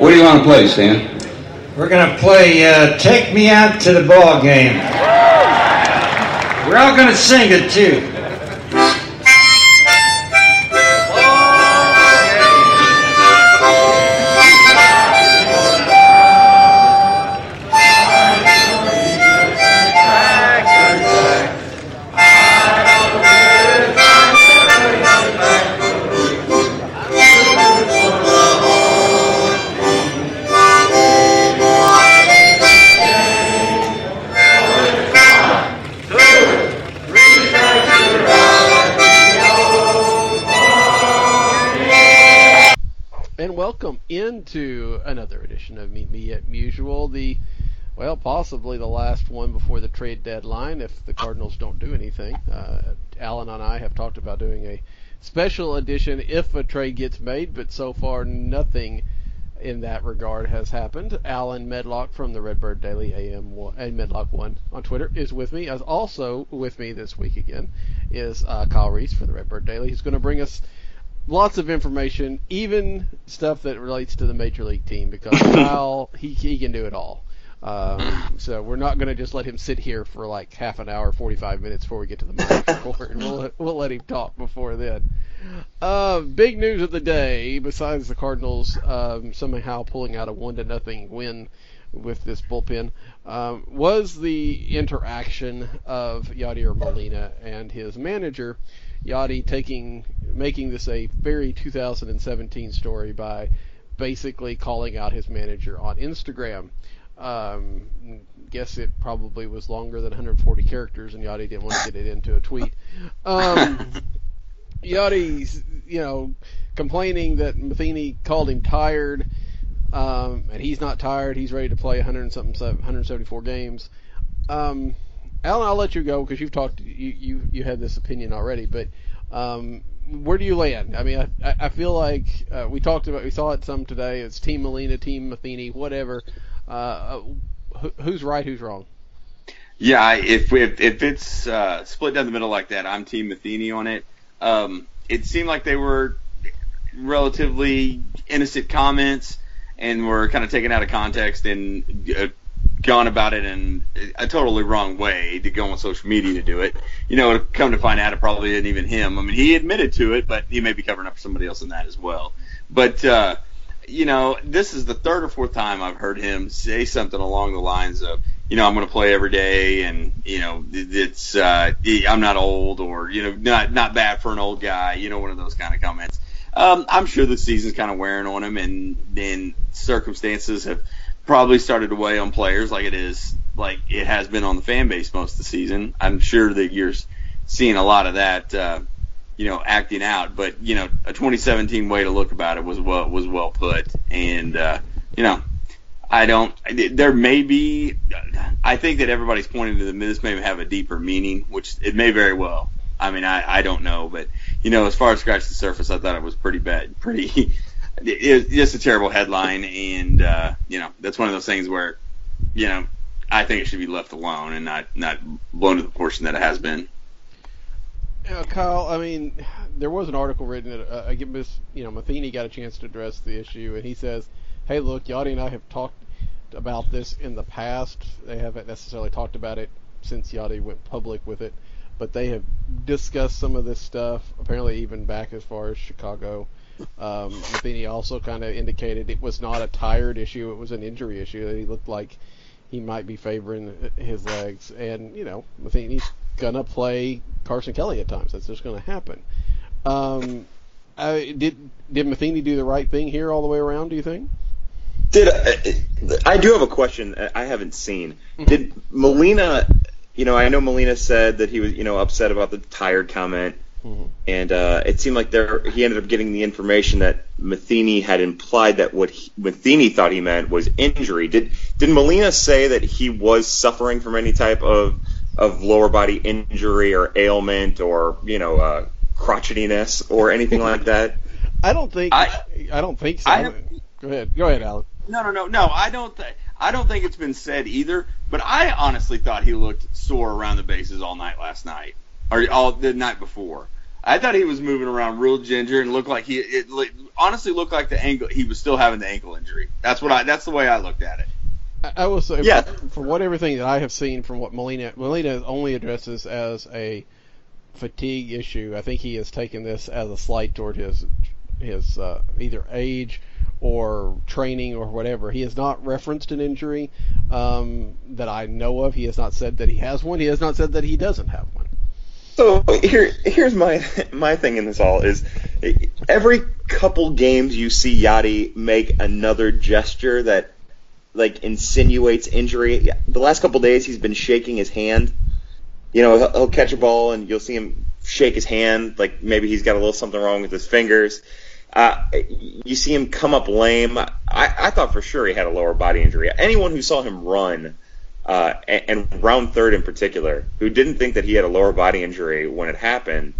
What do you want to play, Stan? We're going to play Take Me Out to the Ball Game. We're all going to sing it, too. Welcome into another edition of Meet Me at Mutual, possibly the last one before the trade deadline if the Cardinals don't do anything. Alan and I have talked about doing a special edition if a trade gets made, but so far nothing in that regard has happened. Alan Medlock from the Redbird Daily AM and Medlock1 on Twitter is with me. As also with me this week again is Kyle Reese for the Redbird Daily. He's going to bring us lots of information, even stuff that relates to the Major League team, because Kyle, he can do it all. So we're not going to just let him sit here for like half an hour, 45 minutes before we get to the mic. We'll let him talk before then. Big news of the day, besides the Cardinals somehow pulling out a 1-0 win with this bullpen, was the interaction of Yadier Molina and his manager. Yadi making this a very 2017 story by basically calling out his manager on Instagram. Guess it probably was longer than 140 characters, and Yadi didn't want to get it into a tweet. Yadi's, complaining that Matheny called him tired, and he's not tired. He's ready to play 174 games. Alan, I'll let you go because you've talked. You had this opinion already, but where do you land? I mean, I feel like we saw it some today. It's Team Molina, Team Matheny, whatever. Who's right? Who's wrong? Yeah, if it's split down the middle like that, I'm Team Matheny on it. It seemed like they were relatively innocent comments and were kind of taken out of context and gone about it in a totally wrong way to go on social media to do it. Come to find out, it probably isn't even him. I mean, he admitted to it, but he may be covering up for somebody else in that as well. But, this is the third or fourth time I've heard him say something along the lines of, I'm going to play every day, and, it's I'm not old, or, not bad for an old guy, one of those kind of comments. I'm sure the season's kind of wearing on him, and then circumstances have probably started to weigh on players like it has been on the fan base most of the season. I'm sure that you're seeing a lot of that, acting out. But, a 2017 way to look about it was well put. And, I think that everybody's pointing to this may have a deeper meaning, which it may very well. I mean, I don't know. But, as far as scratch the surface, I thought it was pretty bad, it's just a terrible headline, and that's one of those things where I think it should be left alone and not blown to the portion that it has been. Kyle, I mean, there was an article written that Matheny got a chance to address the issue, and he says, "Hey, look, Yadi and I have talked about this in the past. They haven't necessarily talked about it since Yadi went public with it, but they have discussed some of this stuff. Apparently, even back as far as Chicago." Matheny also kind of indicated it was not a tired issue, it was an injury issue, that he looked like he might be favoring his legs. And, Matheny's going to play Carson Kelly at times. That's just going to happen. Did Matheny do the right thing here all the way around, do you think? I do have a question I haven't seen. Did Molina, I know Molina said that he was, upset about the tired comment. Mm-hmm. And it seemed like he ended up getting the information that Matheny had implied that what Matheny thought he meant was injury. Did Molina say that he was suffering from any type of lower body injury or ailment or crotchetiness or anything like that? I don't think so. Go ahead, Alan. No. I don't think it's been said either. But I honestly thought he looked sore around the bases all night last night, or all the night before. I thought he was moving around real ginger and looked like honestly looked like the ankle. He was still having the ankle injury. That's the way I looked at it. I will say, Yeah. from what everything that I have seen from what Molina only addresses as a fatigue issue. I think he has taken this as a slight toward his either age or training or whatever. He has not referenced an injury that I know of. He has not said that he has one. He has not said that he doesn't have one. So here's my thing in this all is every couple games you see Yadi make another gesture that like insinuates injury. The last couple days he's been shaking his hand. You know, he'll catch a ball and you'll see him shake his hand like maybe he's got a little something wrong with his fingers. You see him come up lame. I thought for sure he had a lower body injury. Anyone who saw him run, and round third in particular, who didn't think that he had a lower body injury when it happened,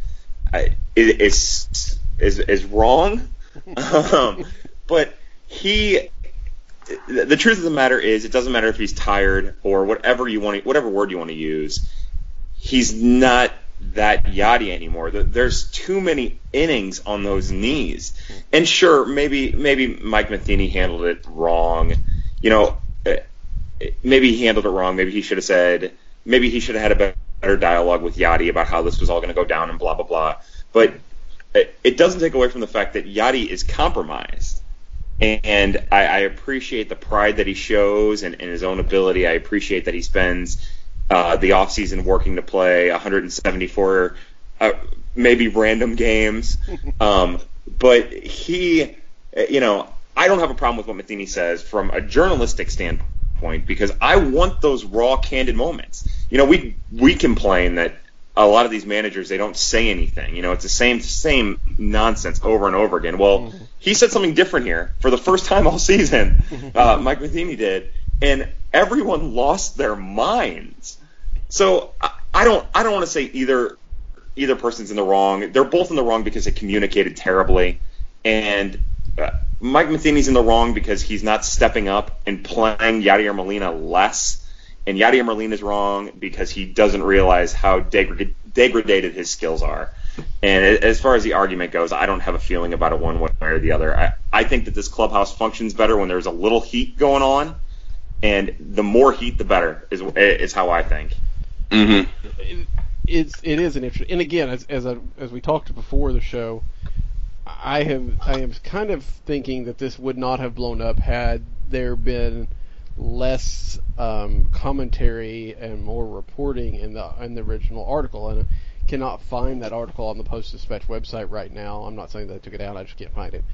is wrong. But the truth of the matter is, it doesn't matter if he's tired or whatever word you want to use. He's not that Yadi anymore. There's too many innings on those knees. And sure, maybe Mike Matheny handled it wrong. You know, maybe he handled it wrong. Maybe he should have had a better dialogue with Yadi about how this was all going to go down and blah, blah, blah. But it doesn't take away from the fact that Yadi is compromised. And I appreciate the pride that he shows and his own ability. I appreciate that he spends the offseason working to play 174 maybe random games. But he, you know, I don't have a problem with what Matheny says from a journalistic standpoint because I want those raw, candid moments. You know, we complain that a lot of these managers, they don't say anything. You know, it's the same nonsense over and over again. Well, he said something different here for the first time all season. Mike Matheny did, and everyone lost their minds. So I don't want to say either person's in the wrong. They're both in the wrong because they communicated terribly, and Mike Matheny's in the wrong because he's not stepping up and playing Yadier Molina less. And Yadier Molina is wrong because he doesn't realize how degraded his skills are. And as far as the argument goes, I don't have a feeling about it one way or the other. I think that this clubhouse functions better when there's a little heat going on, and the more heat, the better, is how I think. Mm-hmm. It is an interesting, and again, as we talked before the show, I am kind of thinking that this would not have blown up had there been less commentary and more reporting in the original article, and I cannot find that article on the Post-Dispatch website right now. I'm not saying that I took it out; I just can't find it.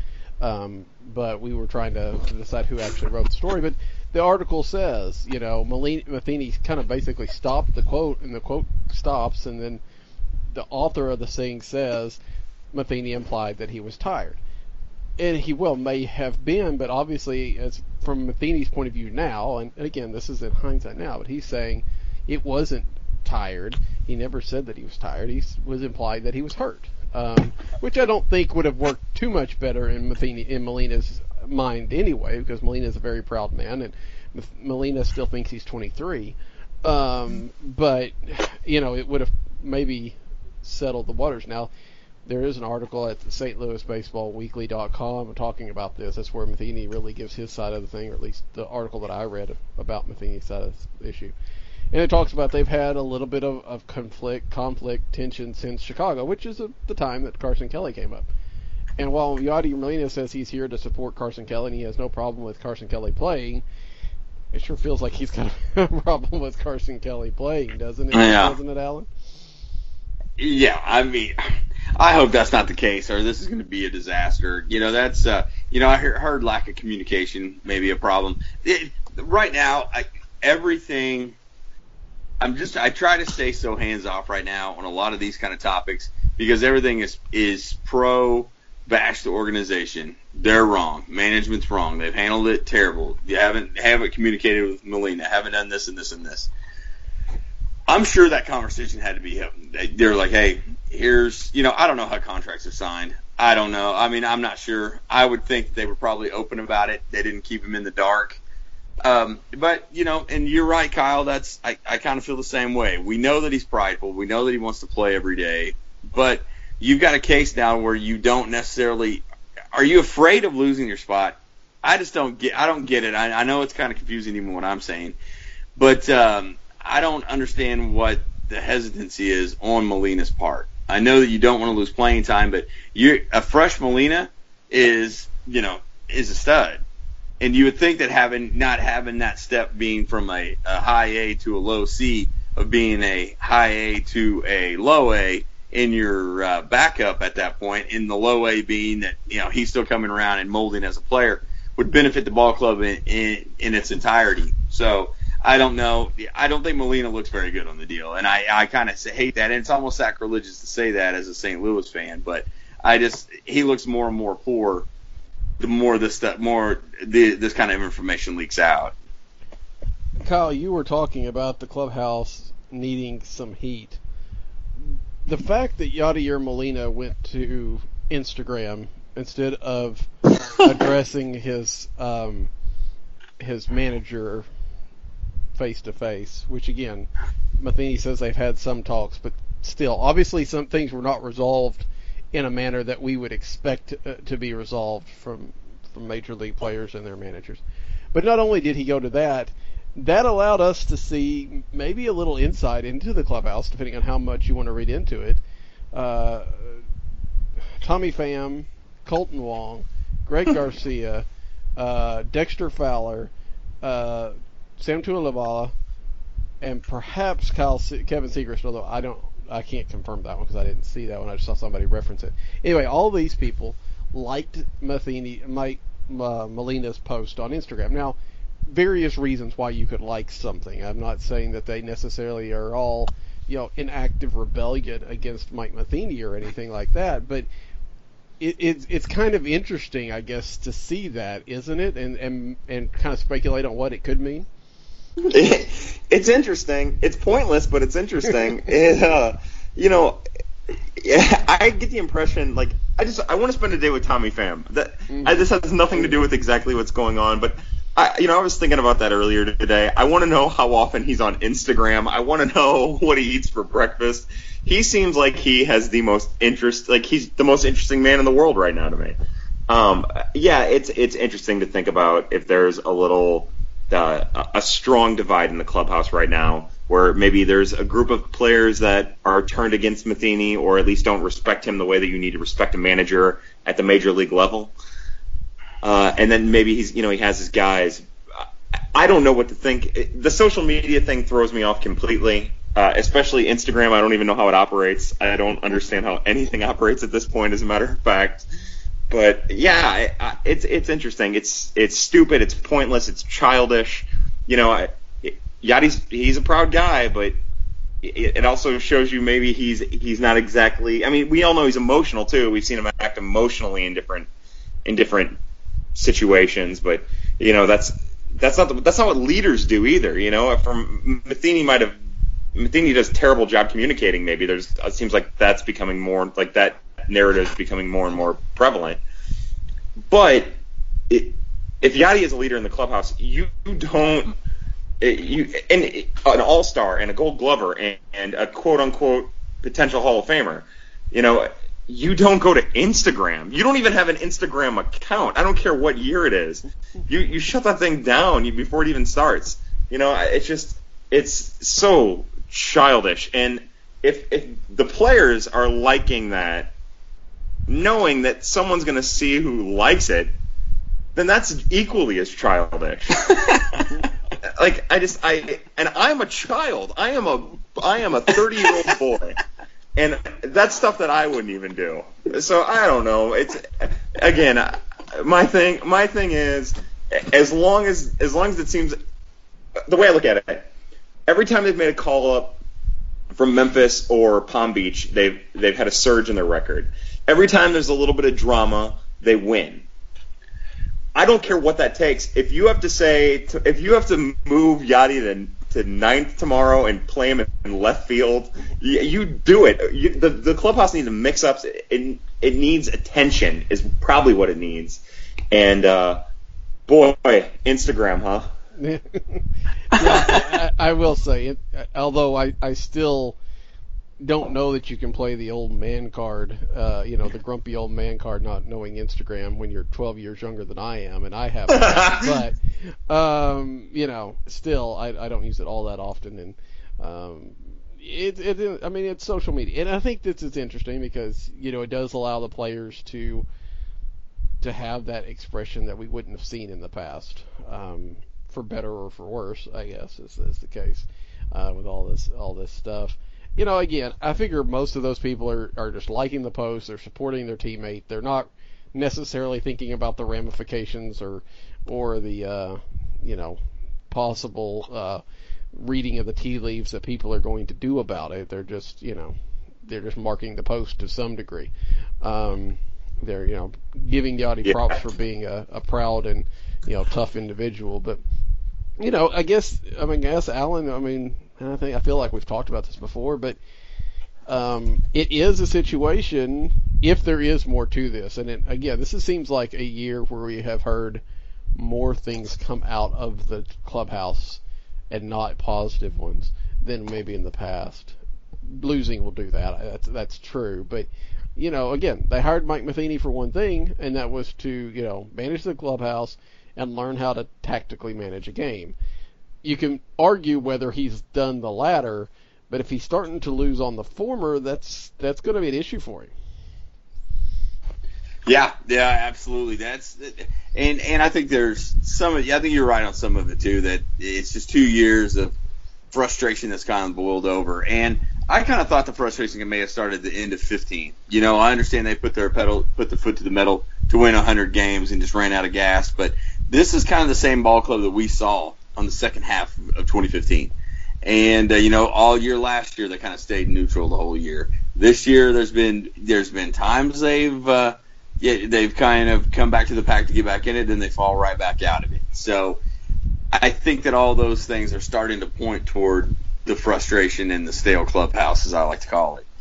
But we were trying to decide who actually wrote the story. But the article says, you know, Matheny kind of basically stopped the quote, and the quote stops, and then the author of the thing says Matheny implied that he was tired. And he may have been, but obviously, as from Matheny's point of view now, and again, this is in hindsight now, but he's saying it wasn't tired. He never said that he was tired. He was implied that he was hurt, which I don't think would have worked too much better in Molina's mind anyway, because Molina is a very proud man, and Molina still thinks he's 23. But you know, it would have maybe settled the waters. Now, there is an article at the St. Louis Baseball Weekly.com talking about this. That's where Matheny really gives his side of the thing, or at least the article that I read about Matheny's side of the issue. And it talks about they've had a little bit of conflict, tension since Chicago, which is the time that Carson Kelly came up. And while Yadier Molina says he's here to support Carson Kelly and he has no problem with Carson Kelly playing, it sure feels like he's got a problem with Carson Kelly playing, doesn't it? Yeah. Doesn't it, Alan? Yeah, I mean, I hope that's not the case, or this is going to be a disaster. You know, that's I heard lack of communication may be a problem. Right now, everything. I try to stay so hands off right now on a lot of these kind of topics because everything is pro bash the organization. They're wrong. Management's wrong. They've handled it terrible. You haven't communicated with Molina. Haven't done this and this and this. I'm sure that conversation had to be happening. They're like, hey, here's, I don't know how contracts are signed. I don't know. I mean, I'm not sure. I would think they were probably open about it. They didn't keep him in the dark. But, and you're right, Kyle, I kind of feel the same way. We know that he's prideful. We know that he wants to play every day. But you've got a case now where you don't necessarily – are you afraid of losing your spot? I just don't get it. I know it's kind of confusing even what I'm saying. But I don't understand what the hesitancy is on Molina's part. I know that you don't want to lose playing time, but a fresh Molina is a stud. And you would think that not having that step being from a high A to a low C, of being a high A to a low A in your backup at that point, in the low A being that he's still coming around and molding as a player, would benefit the ball club in its entirety. So I don't know. I don't think Molina looks very good on the deal, and I kind of hate that. And it's almost sacrilegious to say that as a St. Louis fan, but he looks more and more poor the more this kind of information leaks out. Kyle, you were talking about the clubhouse needing some heat. The fact that Yadier Molina went to Instagram instead of addressing his manager face to face, which again, Matheny says they've had some talks, but still, obviously some things were not resolved in a manner that we would expect to be resolved from major league players and their managers. But not only did he go to that allowed us to see maybe a little insight into the clubhouse, depending on how much you want to read into it. Tommy Pham, Colton Wong, Greg Garcia, Dexter Fowler, Sam Tuilavala, and perhaps Kevin Segrist, although I can't confirm that one because I didn't see that one. I just saw somebody reference it. Anyway, all these people liked Molina's post on Instagram. Now, various reasons why you could like something. I'm not saying that they necessarily are all, in active rebellion against Mike Matheny or anything like that, but it's kind of interesting, I guess, to see that, isn't it? And kind of speculate on what it could mean. It's interesting. It's pointless, but it's interesting. I get the impression, I want to spend a day with Tommy Pham. This has nothing to do with exactly what's going on, but I was thinking about that earlier today. I want to know how often he's on Instagram. I want to know what he eats for breakfast. He seems like he has the most interest, he's the most interesting man in the world right now to me. It's interesting to think about if there's a little a strong divide in the clubhouse right now, where maybe there's a group of players that are turned against Matheny, or at least don't respect him the way that you need to respect a manager at the major league level. And then maybe he has his guys. I don't know what to think. The social media thing throws me off completely, especially Instagram. I don't even know how it operates. I don't understand how anything operates at this point, as a matter of fact. But yeah, it's interesting. It's stupid. It's pointless. It's childish. Yadi's a proud guy, but it also shows you maybe he's not exactly. I mean, we all know he's emotional too. We've seen him act emotionally in different situations, but that's not what leaders do either. Matheny does a terrible job communicating. Maybe it seems like that's becoming more that narrative is becoming more and more prevalent. But if Yadi is a leader in the clubhouse, an all-star and a Gold Glover and a quote-unquote potential Hall of Famer, you don't go to Instagram. You don't even have an Instagram account. I don't care what year it is. You shut that thing down before it even starts. It's so childish. And if the players are liking that, knowing that someone's going to see who likes it, then that's equally as childish. I'm a child. I am a 30-year-old boy. And that's stuff that I wouldn't even do. So I don't know. It's again, my thing is, as long as it seems, the way I look at it, every time they've made a call up from Memphis or Palm Beach, they've had a surge in their record. Every time there's a little bit of drama, they win. I don't care what that takes. If you have to move Yadi to ninth tomorrow and play him in left field, you do it. The clubhouse needs to mix up. It needs attention is probably what it needs. And boy, Instagram, huh? Yeah, I will say, although I still don't know that you can play the old man card, the grumpy old man card, not knowing Instagram when you're 12 years younger than I am, and I have that. But, still, I don't use it all that often, and it's social media. And I think this is interesting because, it does allow the players to have that expression that we wouldn't have seen in the past, for better or for worse, I guess, is the case, with all this stuff. Again, I figure most of those people are just liking the post, they're supporting their teammate, they're not necessarily thinking about the ramifications or the, possible, reading of the tea leaves that people are going to do about it. They're just, they're just marking the post to some degree. They're, giving Yachty props for being a proud and, tough individual. But, I guess, Alan, I feel like we've talked about this before, but it is a situation, if there is more to this, and again, this seems like a year where we have heard more things come out of the clubhouse and not positive ones than maybe in the past. Losing will do that. That's true, but again, they hired Mike Matheny for one thing, and that was to manage the clubhouse and learn how to tactically manage a game. You can argue whether he's done the latter, but if he's starting to lose on the former, that's going to be an issue for him. Yeah, absolutely. And I think there's I think you're right on some of it too, that it's just 2 years of frustration that's kind of boiled over. And I kind of thought the frustration may have started at the end of 15. I understand they put the foot to the metal to win 100 games and just ran out of gas, but this is kind of the same ball club that we saw on the second half of 2015. And, all year last year, they kind of stayed neutral the whole year. This year, there's been times they've kind of come back to the pack to get back in it, then they fall right back out of it. So I think that all those things are starting to point toward the frustration in the stale clubhouse, as I like to call it.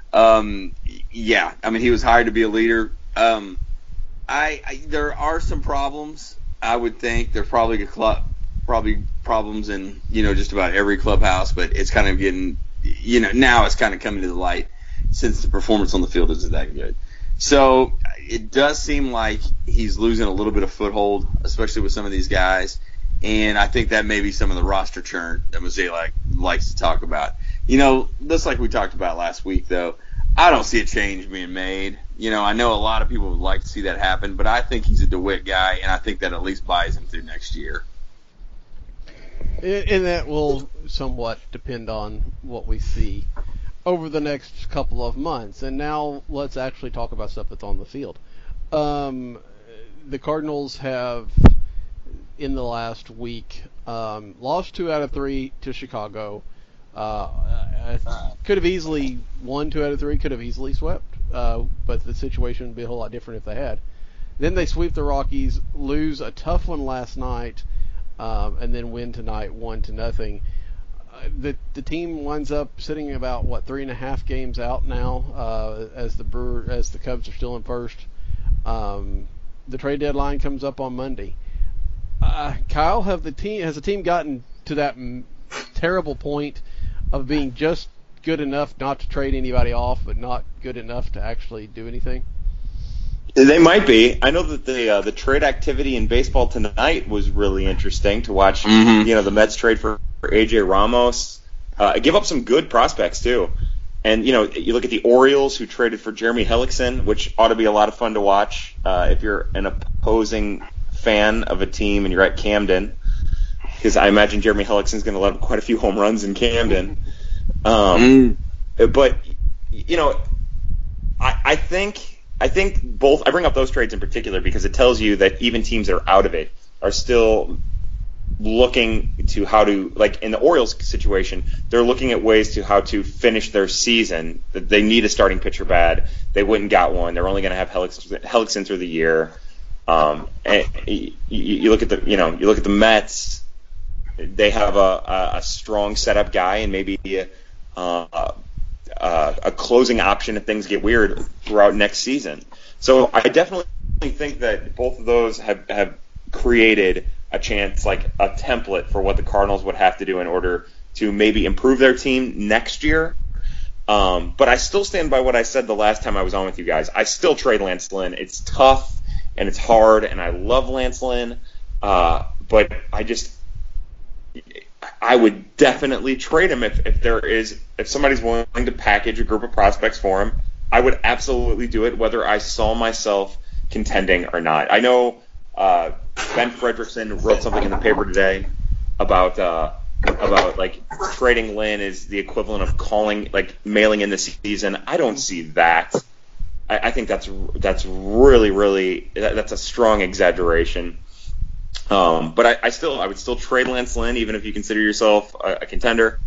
He was hired to be a leader. There are some problems. I would think there's probably problems in just about every clubhouse, but it's kind of getting now it's kind of coming to the light since the performance on the field isn't that good. So it does seem like he's losing a little bit of foothold, especially with some of these guys, and I think that may be some of the roster churn that Mozeliak likes to talk about. Just like we talked about last week, though, I don't see a change being made. I know a lot of people would like to see that happen, but I think he's a DeWitt guy, and I think that at least buys him through next year. And that will somewhat depend on what we see over the next couple of months. And now let's actually talk about stuff that's on the field. The Cardinals have, in the last week, lost 2 out of 3 to Chicago. Could have easily won 2 out of 3, could have easily swept, but the situation would be a whole lot different if they had. Then they sweep the Rockies, lose a tough one last night, and then win tonight 1-0. The team winds up sitting about 3.5 games out now, as the Cubs are still in first. The trade deadline comes up on Monday. Kyle, has the team gotten to that terrible point of being just good enough not to trade anybody off, but not good enough to actually do anything? They might be. I know that the trade activity in baseball tonight was really interesting to watch. Mm-hmm. The Mets trade for AJ Ramos, give up some good prospects too. And you look at the Orioles, who traded for Jeremy Hellickson, which ought to be a lot of fun to watch if you're an opposing fan of a team and you're at Camden, because I imagine Jeremy Hellickson's going to let up quite a few home runs in Camden. But I think both. I bring up those trades in particular because it tells you that even teams that are out of it are still looking to how to, like in the Orioles situation, they're looking at ways to how to finish their season. They need a starting pitcher bad. They went and got one. They're only going to have Hellickson through the year. And you look at the Mets. They have a strong setup guy and maybe a closing option if things get weird throughout next season. So I definitely think that both of those have created a chance, like a template for what the Cardinals would have to do in order to maybe improve their team next year. But I still stand by what I said the last time I was on with you guys. I still trade Lance Lynn. It's tough and it's hard, and I love Lance Lynn. But I would definitely trade him if somebody's willing to package a group of prospects for him. I would absolutely do it, whether I saw myself contending or not. I know Ben Fredrickson wrote something in the paper today about like trading Lynn is the equivalent of mailing in the season. I don't see that. I think that's really that's a strong exaggeration. But I would still trade Lance Lynn even if you consider yourself a contender.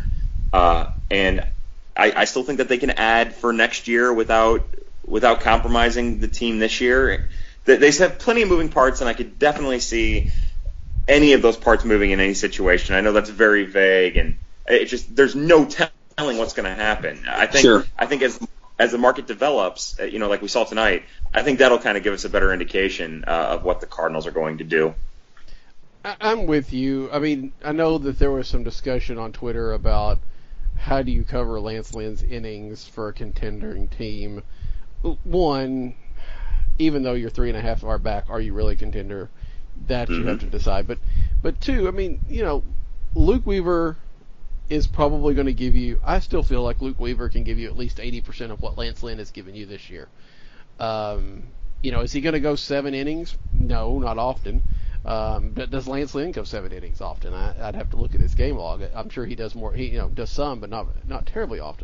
And I still think that they can add for next year without compromising the team this year. They have plenty of moving parts, and I could definitely see any of those parts moving in any situation. I know that's very vague, and it's just there's no telling what's going to happen. I think as the market develops, like we saw tonight, I think that'll kind of give us a better indication of what the Cardinals are going to do. I'm with you. I mean, I know that there was some discussion on Twitter about how do you cover Lance Lynn's innings for a contending team. One, even though you're 3.5 hours back, are you really a contender? That you have to decide. But two, I mean, Luke Weaver is probably going to give you. I still feel like Luke Weaver can give you at least 80% of what Lance Lynn has given you this year. Is he going to go 7 innings? No, not often. But does Lance Lynn go 7 innings often? I'd have to look at his game log. I'm sure he does more. He does some, but not terribly often.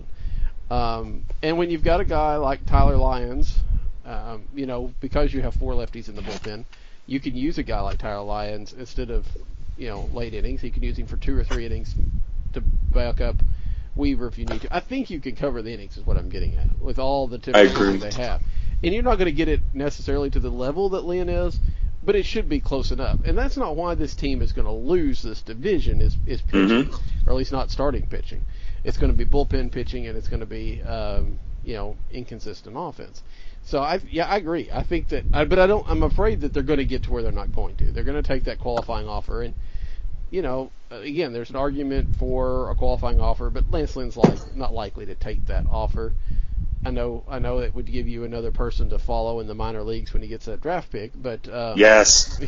And when you've got a guy like Tyler Lyons, because you have 4 lefties in the bullpen, you can use a guy like Tyler Lyons instead of late innings. You can use him for 2 or 3 innings to back up Weaver if you need to. I think you can cover the innings is what I'm getting at with all the different they have. And you're not going to get it necessarily to the level that Lynn is, but it should be close enough. And that's not why this team is going to lose this division is pitching, or at least not starting pitching. It's going to be bullpen pitching, and it's going to be inconsistent offense. So I agree. I think that, I'm afraid that they're going to get to where they're not going to. They're going to take that qualifying offer, and again, there's an argument for a qualifying offer, but Lance Lynn's not likely to take that offer. I know it would give you another person to follow in the minor leagues when he gets that draft pick, but yes,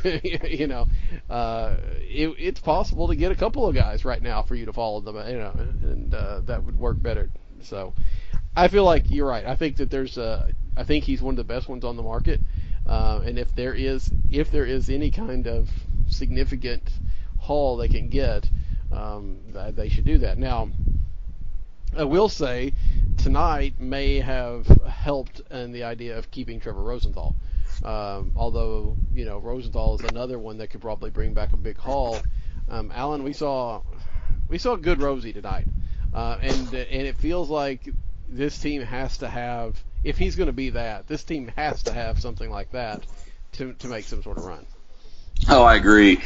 it's possible to get a couple of guys right now for you to follow them, and that would work better. So I feel like you're right. I think that I think he's one of the best ones on the market, and if there is any kind of significant haul they can get, they should do that. Now, I will say tonight may have helped in the idea of keeping Trevor Rosenthal. Although, Rosenthal is another one that could probably bring back a big haul. Alan, we saw good Rosie tonight. And it feels like this team has to have, if he's going to be that, this team has to have something like that to make some sort of run. Oh, I agree.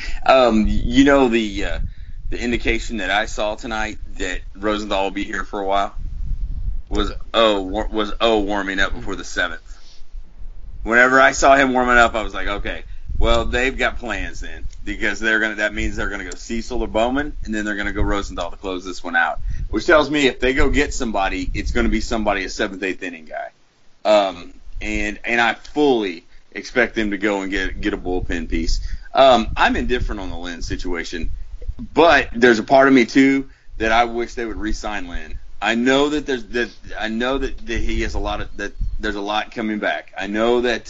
The indication that I saw tonight that Rosenthal will be here for a while was warming up before the 7th. Whenever I saw him warming up, I was like, okay, well, they've got plans then, because that means they're gonna go Cecil or Bowman, and then they're gonna go Rosenthal to close this one out. Which tells me if they go get somebody, it's gonna be somebody a 7th, 8th inning guy. And I fully expect them to go and get a bullpen piece. I'm indifferent on the Lynn situation. But there's a part of me too that I wish they would re-sign Lynn. I know that he has that there's a lot coming back. I know that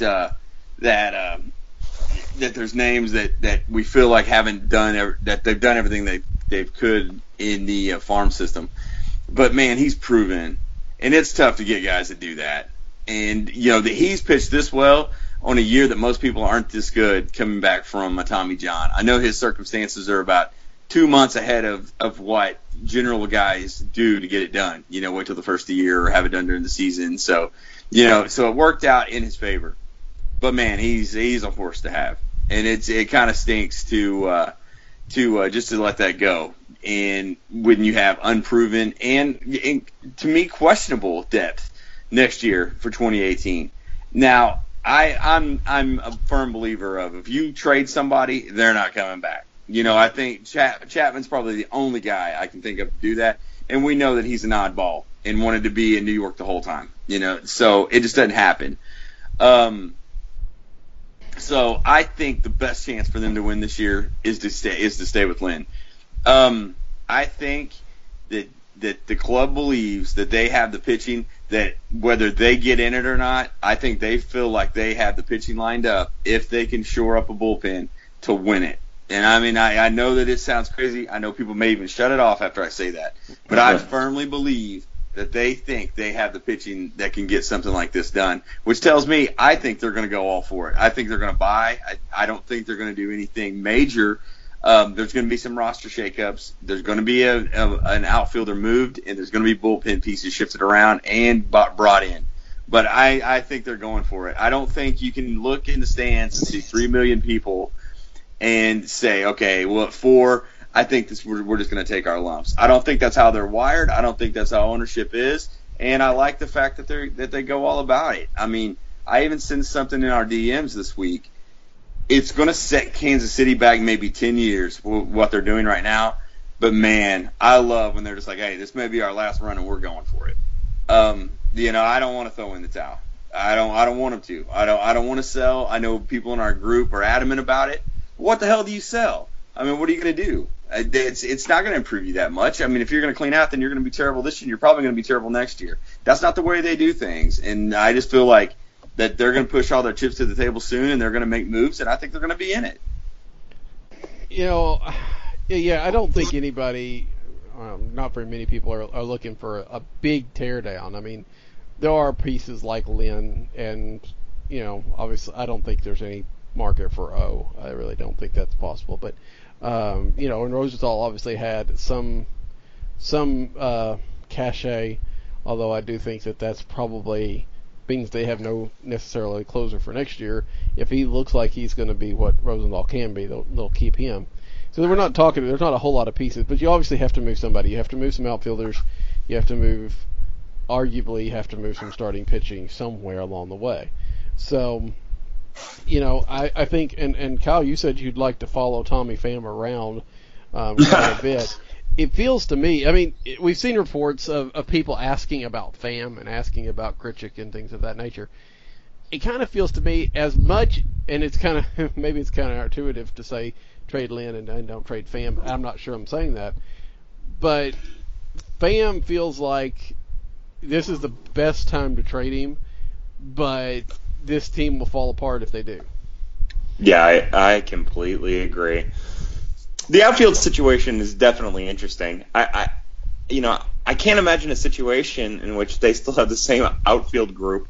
there's names that we feel like haven't done that they've done everything they could in the farm system. But man, he's proven, and it's tough to get guys to do that. And that he's pitched this well on a year that most people aren't this good coming back from a Tommy John. I know his circumstances are about 2 months ahead of what general guys do to get it done. Wait till the first of the year or have it done during the season. So, so it worked out in his favor. But man, he's a horse to have, and it kind of stinks to just to let that go. And when you have unproven and to me questionable depth next year for 2018. Now, I'm a firm believer of if you trade somebody, they're not coming back. I think Chapman's probably the only guy I can think of to do that, and we know that he's an oddball and wanted to be in New York the whole time. So it just doesn't happen. So I think the best chance for them to win this year is to stay with Lynn. I think that the club believes that they have the pitching, that whether they get in it or not, I think they feel like they have the pitching lined up if they can shore up a bullpen to win it. And I mean, I know that it sounds crazy. I know people may even shut it off after I say that. But I firmly believe that they think they have the pitching that can get something like this done, which tells me I think they're going to go all for it. I think they're going to buy. I don't think they're going to do anything major. There's going to be some roster shakeups. There's going to be an outfielder moved, and there's going to be bullpen pieces shifted around and brought in. But I think they're going for it. I don't think you can look in the stands and see 3 million people and say, okay, well, at 4, I think we're just going to take our lumps. I don't think that's how they're wired. I don't think that's how ownership is. And I like the fact that they go all about it. I mean, I even sent something in our DMs this week. It's going to set Kansas City back maybe 10 years, what they're doing right now. But, man, I love when they're just like, hey, this may be our last run and we're going for it. I don't want to throw in the towel. I don't want them to. I don't want to sell. I know people in our group are adamant about it. What the hell do you sell? I mean, what are you going to do? It's not going to improve you that much. I mean, if you're going to clean out, then you're going to be terrible this year. You're probably going to be terrible next year. That's not the way they do things. And I just feel like that they're going to push all their chips to the table soon, and they're going to make moves, and I think they're going to be in it. I don't think anybody, not very many people are looking for a big teardown. I mean, there are pieces like Lynn, and, obviously I don't think there's any market for O. I really don't think that's possible. But, and Rosenthal obviously had some cachet, although I do think that's probably means they have no necessarily closer for next year. If he looks like he's going to be what Rosenthal can be, they'll keep him. So we're not talking, there's not a whole lot of pieces, but you obviously have to move somebody. You have to move some outfielders. You have to move some starting pitching somewhere along the way. So, I think, and Kyle, you said you'd like to follow Tommy Pham around quite a bit. It feels to me, I mean, we've seen reports of people asking about Pham and asking about Grichuk and things of that nature. It kind of feels to me as much, and it's kind of, maybe it's kind of intuitive to say trade Lynn and don't trade Pham. I'm not sure I'm saying that. But Pham feels like this is the best time to trade him, but this team will fall apart if they do. Yeah, I completely agree. The outfield situation is definitely interesting. I can't imagine a situation in which they still have the same outfield group,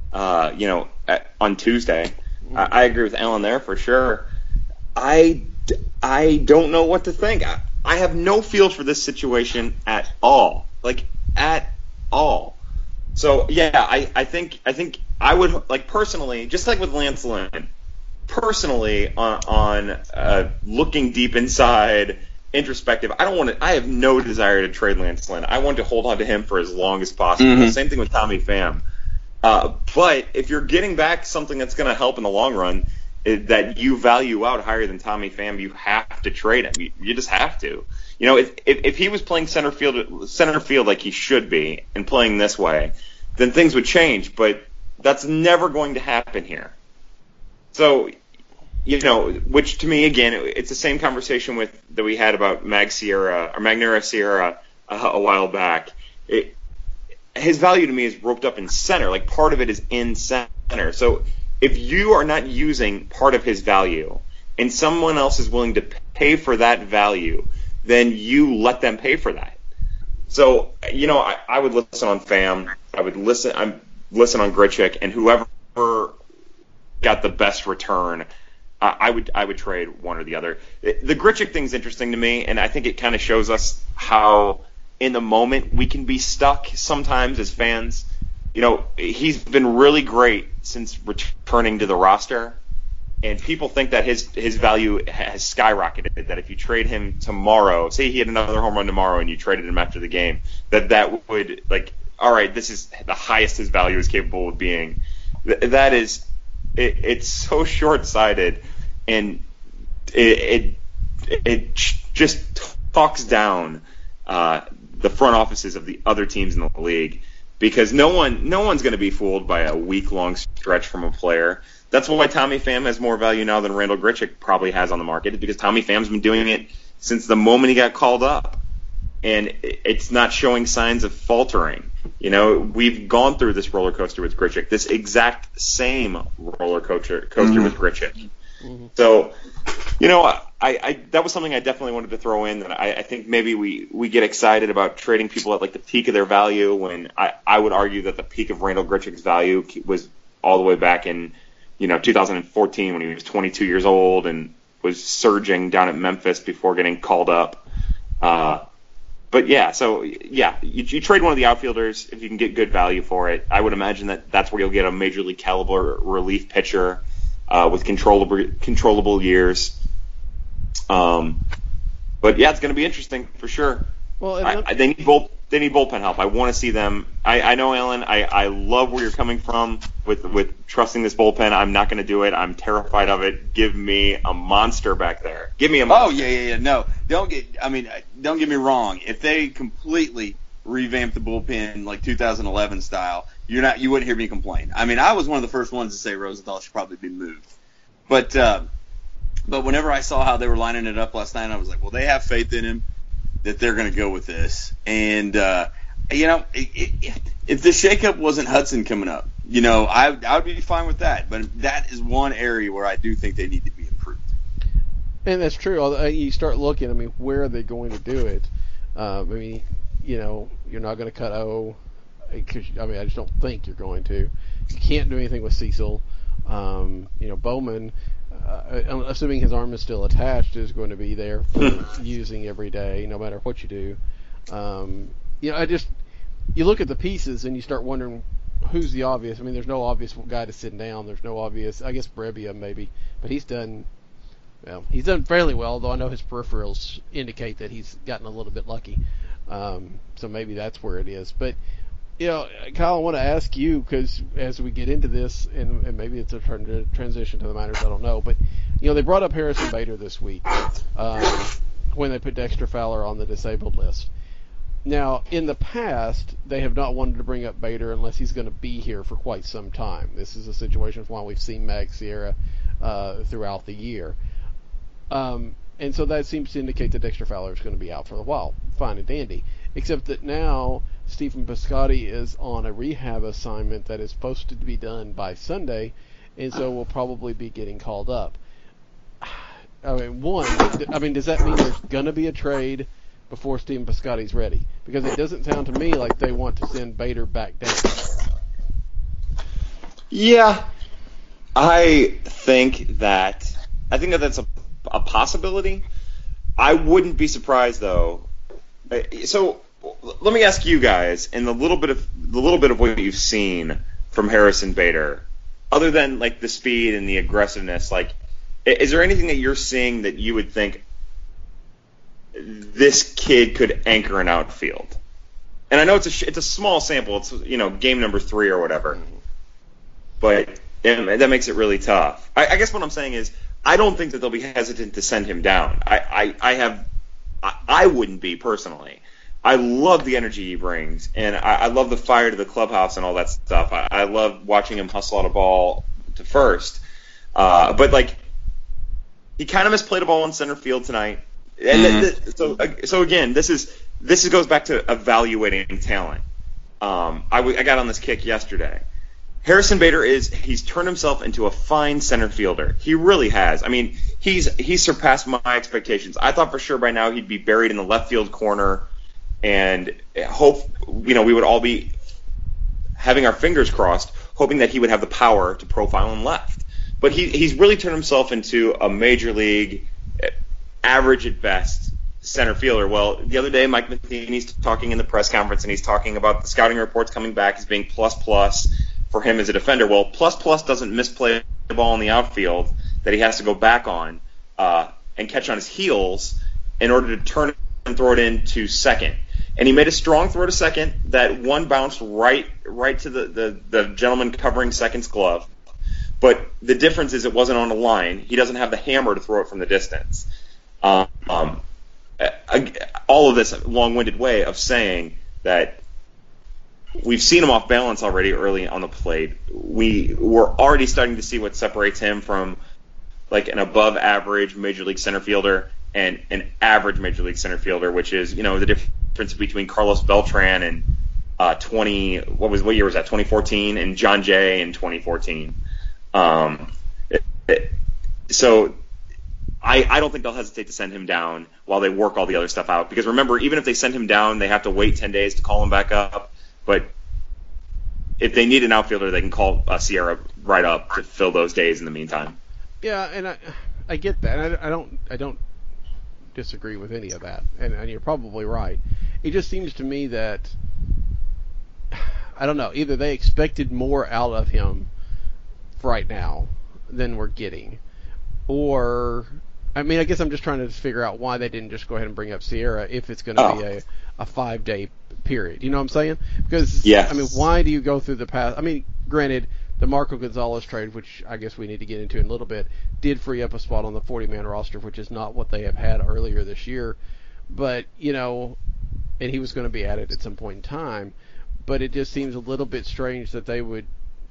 on Tuesday. I agree with Alan there for sure. I don't know what to think. I have no feel for this situation at all. Like, at all. So, yeah, I think I would, like, personally, just like with Lance Lynn, personally, on looking deep inside, introspective, I have no desire to trade Lance Lynn. I want to hold on to him for as long as possible. Mm-hmm. Same thing with Tommy Pham. But if you're getting back something that's going to help in the long run, that you value out higher than Tommy Pham, you have to trade him. You just have to. If he was playing center field like he should be and playing this way, then things would change. But that's never going to happen here. So, which to me, again, it's the same conversation that we had about Magneuris Sierra a while back. His value to me is roped up in center. Like, part of it is in center. So if you are not using part of his value and someone else is willing to pay for that value, then you let them pay for that. So, I would listen on Pham. I would listen on Grichuk, and whoever got the best return, I would trade one or the other. The Grichuk thing's interesting to me, and I think it kind of shows us how in the moment we can be stuck sometimes as fans. He's been really great since returning to the roster, and people think that his value has skyrocketed, that if you trade him tomorrow, say he had another home run tomorrow and you traded him after the game, that would, like, all right, this is the highest his value is capable of being. That is, it's so short-sighted, and it just talks down the front offices of the other teams in the league, because no one's going to be fooled by a week-long stretch from a player. That's why Tommy Pham has more value now than Randal Grichuk probably has on the market, because Tommy Pham's been doing it since the moment he got called up, and it's not showing signs of faltering. You know, we've gone through this roller coaster with Grichuk, this exact same roller coaster with Grichuk. Mm-hmm. So, you know, I that was something I definitely wanted to throw in, that I think maybe we get excited about trading people at like the peak of their value, when I would argue that the peak of Randal Grichuk's value was all the way back in, 2014, when he was 22 years old and was surging down at Memphis before getting called up. But you trade one of the outfielders if you can get good value for it. I would imagine that's where you'll get a major league caliber relief pitcher with controllable years. But yeah, it's going to be interesting for sure. Well, they need bullpen help. I want to see them. I know, Alan. I love where you're coming from with trusting this bullpen. I'm not going to do it. I'm terrified of it. Give me a monster back there. Give me a monster. Oh yeah. No, don't get me wrong. If they completely revamp the bullpen like 2011 style, you wouldn't hear me complain. I mean, I was one of the first ones to say Rosenthal should probably be moved, but whenever I saw how they were lining it up last night, I was like, well, they have faith in him that they're going to go with this. And, if the shakeup wasn't Hudson coming up, I would be fine with that. But that is one area where I do think they need to be improved. And that's true. You start looking, where are they going to do it? You're not going to cut O. Because, I just don't think you're going to. You can't do anything with Cecil. Bowman, assuming his arm is still attached, is going to be there for using every day, no matter what you do. You look at the pieces and you start wondering who's the obvious. There's no obvious guy to sit down. There's no obvious. I guess Brebbia maybe, but he's done fairly well. Though I know his peripherals indicate that he's gotten a little bit lucky. So maybe that's where it is. But Kyle, I want to ask you, because as we get into this, and maybe it's a transition to the minors, I don't know, but they brought up Harrison Bader this week when they put Dexter Fowler on the disabled list. Now, in the past, they have not wanted to bring up Bader unless he's going to be here for quite some time. This is a situation why we've seen Mag Sierra throughout the year. And so that seems to indicate that Dexter Fowler is going to be out for a while. Fine and dandy. Except that now Stephen Piscotty is on a rehab assignment that is supposed to be done by Sunday, and so will probably be getting called up. Does that mean there's going to be a trade before Stephen Piscotty's ready? Because it doesn't sound to me like they want to send Bader back down. Yeah, I think that's a possibility. I wouldn't be surprised though. So let me ask you guys, in the little bit of what you've seen from Harrison Bader, other than like the speed and the aggressiveness, like, is there anything that you're seeing that you would think this kid could anchor an outfield? And I know it's a small sample. It's game number 3 or whatever, but that makes it really tough. I guess what I'm saying is, I don't think that they'll be hesitant to send him down. I wouldn't be personally. I love the energy he brings, and I love the fire to the clubhouse and all that stuff. I love watching him hustle out a ball to first. But like, he kind of misplayed a ball in center field tonight. And so again, this goes back to evaluating talent. I got on this kick yesterday. Harrison Bader he's turned himself into a fine center fielder. He really has. He's surpassed my expectations. I thought for sure by now he'd be buried in the left field corner, and we would all be having our fingers crossed, hoping that he would have the power to profile in left. But he's really turned himself into a major league, average at best, center fielder. Well, the other day Mike Matheny's talking in the press conference, and he's talking about the scouting reports coming back as being plus for him as a defender. Well, plus doesn't misplay the ball in the outfield that he has to go back on and catch on his heels in order to turn it and throw it into second. And he made a strong throw to second. That one bounced right to the gentleman covering second's glove. But the difference is it wasn't on a line. He doesn't have the hammer to throw it from the distance. All of of this long-winded way of saying that we've seen him off balance already early on the plate. We're already starting to see what separates him from like an above-average major league center fielder and an average major league center fielder, which is, the difference between Carlos Beltran and what year was that? 2014, and John Jay in 2014. So I don't think they'll hesitate to send him down while they work all the other stuff out. Because remember, even if they send him down, they have to wait 10 days to call him back up. But if they need an outfielder, they can call Sierra right up to fill those days in the meantime. Yeah, and I get that. I don't disagree with any of that, and you're probably right. It just seems to me that, I don't know, either they expected more out of him right now than we're getting, or, I guess I'm just trying to figure out why they didn't just go ahead and bring up Sierra if it's going to be a 5-day period. You know what I'm saying? Because, yes. Why do you go through the past? Granted, the Marco Gonzalez trade, which I guess we need to get into in a little bit, did free up a spot on the 40-man roster, which is not what they have had earlier this year. But, and he was going to be added at some point in time. But it just seems a little bit strange that they would,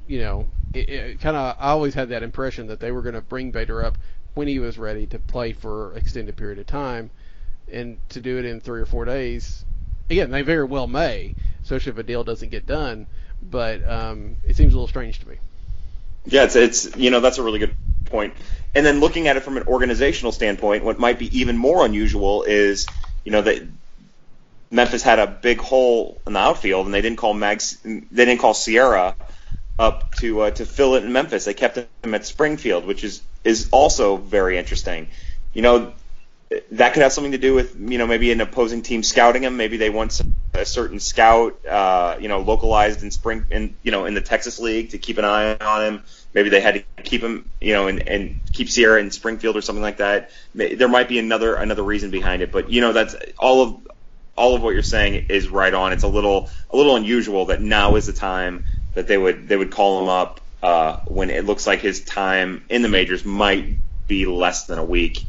I always had that impression that they were going to bring Bader up when he was ready to play for an extended period of time, and to do it in 3 or 4 days. Again, they very well may, especially if a deal doesn't get done. But it seems a little strange to me. Yeah, it's that's a really good point. And then looking at it from an organizational standpoint, what might be even more unusual is, that Memphis had a big hole in the outfield, and they didn't call Sierra up to fill it in Memphis. They kept him at Springfield, which is also very interesting. That could have something to do with, maybe an opposing team scouting him. Maybe they want a certain scout, localized in in the Texas League to keep an eye on him. Maybe they had to keep him, and keep Sierra in Springfield or something like that. There might be another reason behind it, but that's all of what you're saying is right on. It's a little unusual that now is the time that they would call him up when it looks like his time in the majors might be less than a week.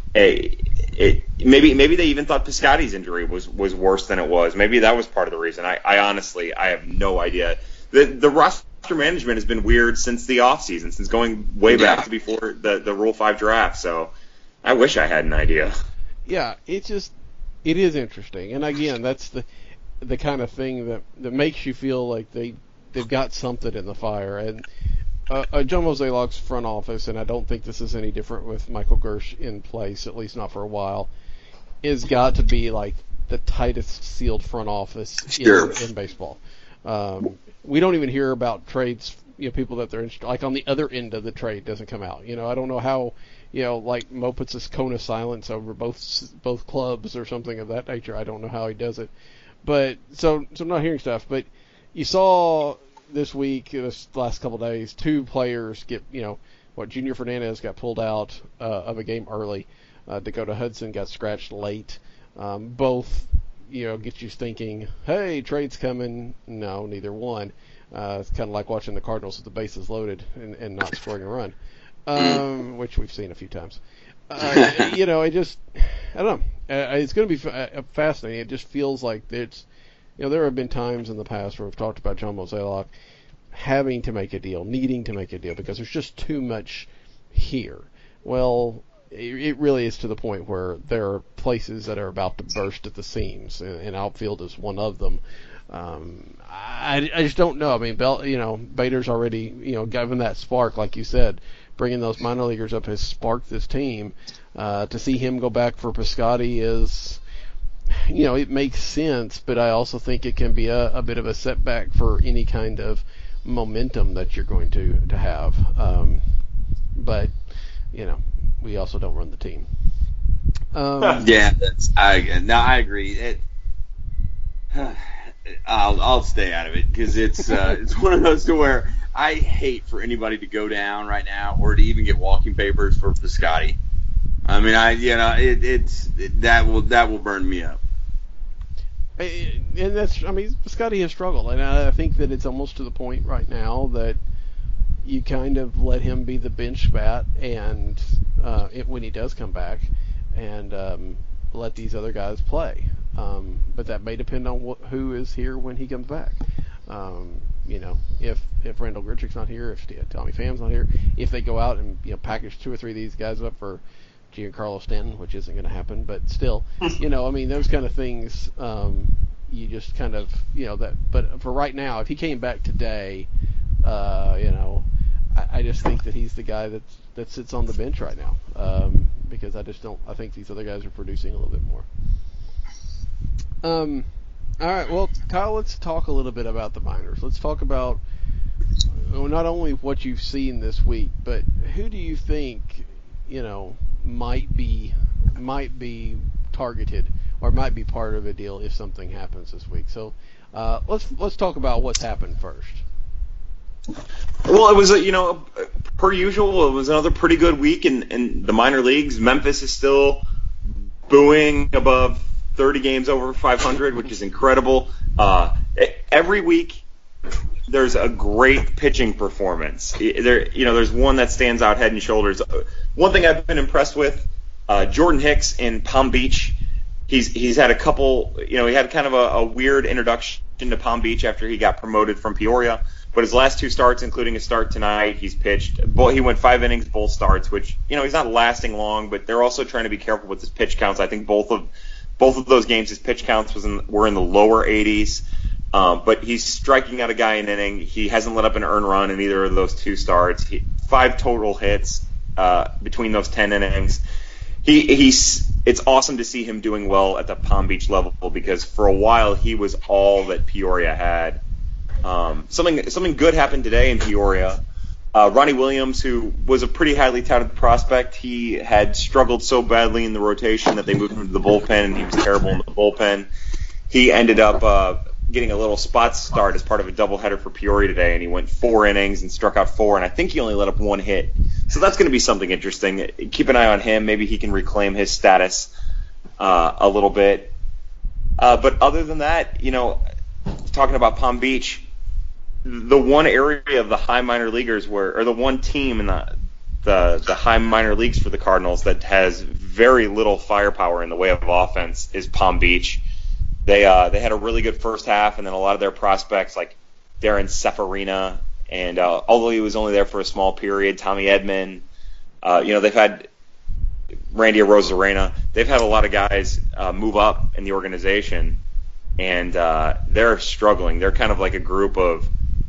Maybe they even thought Piscotty's injury was worse than it was. Maybe that was part of the reason. I honestly have no idea. The roster management has been weird since the offseason, since going way back to before the Rule 5 draft. So I wish I had an idea. Yeah, it is interesting. And again, that's the kind of thing that makes you feel like they've got something in the fire. And John Mozeliak's front office, and I don't think this is any different with Michael Gersh in place, at least not for a while, is got to be like the tightest sealed front office in baseball. We don't even hear about trades, people that they're interested, like on the other end of the trade doesn't come out. I don't know how, like Mo puts this cone of silence over both clubs or something of that nature. I don't know how he does it. But so I'm not hearing stuff. But you saw this week, this last couple of days, 2 players get, Junior Fernandez got pulled out of a game early. Dakota Hudson got scratched late. Both, get you thinking, hey, trade's coming. No, neither one. It's kind of like watching the Cardinals with the bases loaded and not scoring a run, which we've seen a few times. It just, I don't know. It's going to be fascinating. It just feels like it's, there have been times in the past where we've talked about John Mozeliak having to make a deal, needing to make a deal, because there's just too much here. Well, it really is to the point where there are places that are about to burst at the seams, and outfield is one of them. I just don't know. Bader's already, given that spark, like you said, bringing those minor leaguers up has sparked this team. To see him go back for Piscotty is, it makes sense, but I also think it can be a bit of a setback for any kind of momentum that you're going to have. But, we also don't run the team. I agree. I'll stay out of it because it's one of those to where I hate for anybody to go down right now or to even get walking papers for Piscotty. That will burn me up. And that's, Piscotty has struggled, and I think that it's almost to the point right now that you kind of let him be the bench bat, and when he does come back, and let these other guys play. But that may depend on who is here when he comes back. If Randall Grichuk's not here, if Tommy Pham's not here, if they go out and package 2 or 3 of these guys up for Giancarlo Stanton, which isn't going to happen, but still, those kind of things, you just kind of, that. But for right now, if he came back today, I just think that he's the guy that sits on the bench right now, because I think these other guys are producing a little bit more. All right, well, Kyle, let's talk a little bit about the minors. Let's talk about not only what you've seen this week, but who do you think, might be targeted or might be part of a deal if something happens this week. So let's talk about what's happened first. Well, it was per usual, it was another pretty good week in the minor leagues. Memphis is still booing above 30 games over 500, which is incredible. Every week there's a great pitching performance. There's one that stands out head and shoulders. One thing I've been impressed with, Jordan Hicks in Palm Beach. He's had a couple. He had kind of a weird introduction to Palm Beach after he got promoted from Peoria. But his last 2 starts, including a start tonight, he's pitched. He went 5 innings, both starts, which he's not lasting long. But they're also trying to be careful with his pitch counts. I think both of those games, his pitch counts were in the lower 80s. But he's striking out a guy an inning. He hasn't let up an earned run in either of those 2 starts. 5 total hits between those 10 innings. It's awesome to see him doing well at the Palm Beach level, because for a while he was all that Peoria had. Something good happened today in Peoria. Ronnie Williams, who was a pretty highly touted prospect, he had struggled so badly in the rotation that they moved him to the bullpen, and he was terrible in the bullpen. He ended up getting a little spot start as part of a doubleheader for Peoria today, and he went 4 innings and struck out 4, and I think he only let up 1 hit. So that's going to be something interesting. Keep an eye on him. Maybe he can reclaim his status a little bit. But other than that, talking about Palm Beach, the one area of the high minor leaguers or the one team in the high minor leagues for the Cardinals that has very little firepower in the way of offense is Palm Beach. They had a really good first half, and then a lot of their prospects like Darren Seferina, and although he was only there for a small period, Tommy Edman, they've had Randy Arozarena. They've had a lot of guys move up in the organization, and they're struggling. They're kind of like a group of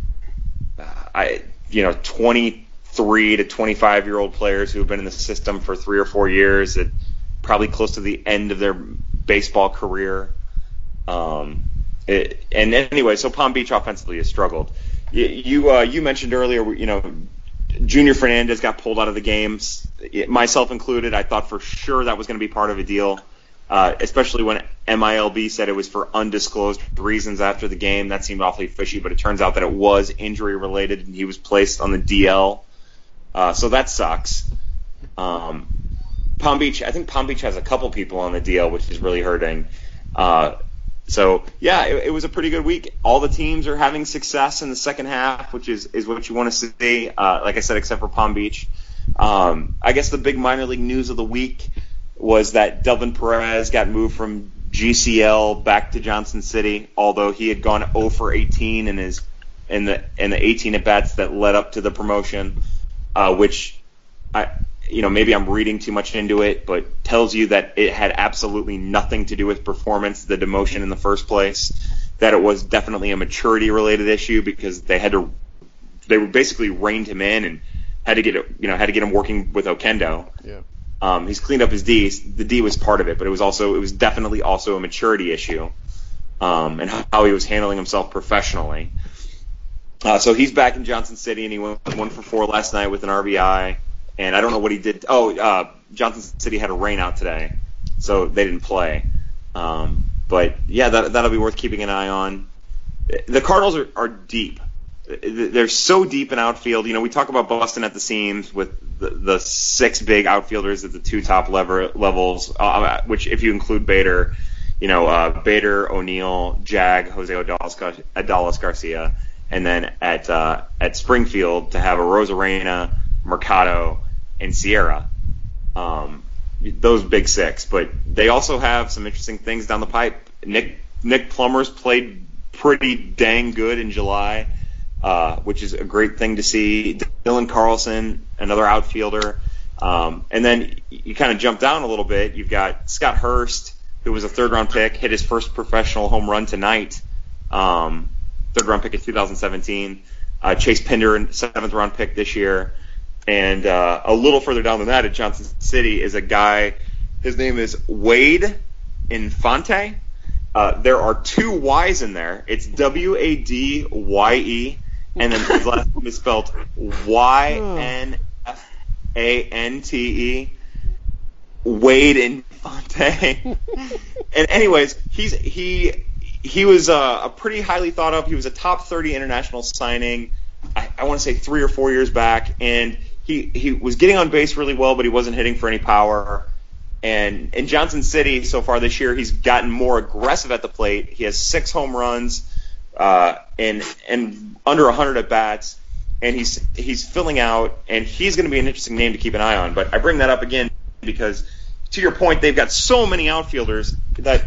23 to 25-year-old players who have been in the system for 3 or 4 years, at probably close to the end of their baseball career. And anyway, so Palm Beach offensively has struggled. You mentioned earlier, Junior Fernandez got pulled out of the games, myself included. I thought for sure that was going to be part of a deal, especially when MILB said it was for undisclosed reasons after the game. That seemed awfully fishy, but it turns out that it was injury related, and he was placed on the DL. So that sucks. I think Palm Beach has a couple people on the DL, which is really hurting. So yeah, it was a pretty good week. All the teams are having success in the second half, which is what you want to see. Like I said, except for Palm Beach. I guess the big minor league news of the week was that Delvin Perez got moved from GCL back to Johnson City, although he had gone 0 for 18 in the 18 at bats that led up to the promotion, which maybe I'm reading too much into it, but tells you that it had absolutely nothing to do with performance, the demotion in the first place, that it was definitely a maturity-related issue, because they basically reined him in and had to get him working with Oquendo. Yeah. He's cleaned up his D. The D was part of it, but it was definitely also a maturity issue, and how he was handling himself professionally. So he's back in Johnson City, and he went 1 for 4 last night with an RBI. And I don't know what he did. Johnson City had a rain out today, so they didn't play. But yeah, that'll be worth keeping an eye on. The Cardinals are deep. They're so deep in outfield. We talk about busting at the seams with the 6 big outfielders at the 2 top levels, which if you include Bader, Bader, O'Neill, Jag, Jose Adalis Garcia, and then at Springfield to have a Arozarena, Mercado, and Sierra, those big 6. But they also have some interesting things down the pipe. Nick Plummer's played pretty dang good in July, which is a great thing to see. Dylan Carlson, another outfielder. And then you kind of jump down a little bit. You've got Scott Hurst, who was a third-round pick, hit his first professional home run tonight. Third-round pick in 2017. Chase Pinder, seventh-round pick this year. And a little further down than that at Johnson City is a guy, his name is Wade Infante. There are two Y's in there. It's Wadye, and then his last name is spelled Ynfante. Wade Infante. And anyways, he was a pretty highly thought of. He was a top 30 international signing. I want to say 3 or 4 years back, and he was getting on base really well, but he wasn't hitting for any power. And in Johnson City so far this year, he's gotten more aggressive at the plate. He has 6 home runs and under 100 at bats, and he's filling out. And he's going to be an interesting name to keep an eye on. But I bring that up again because, to your point, they've got so many outfielders that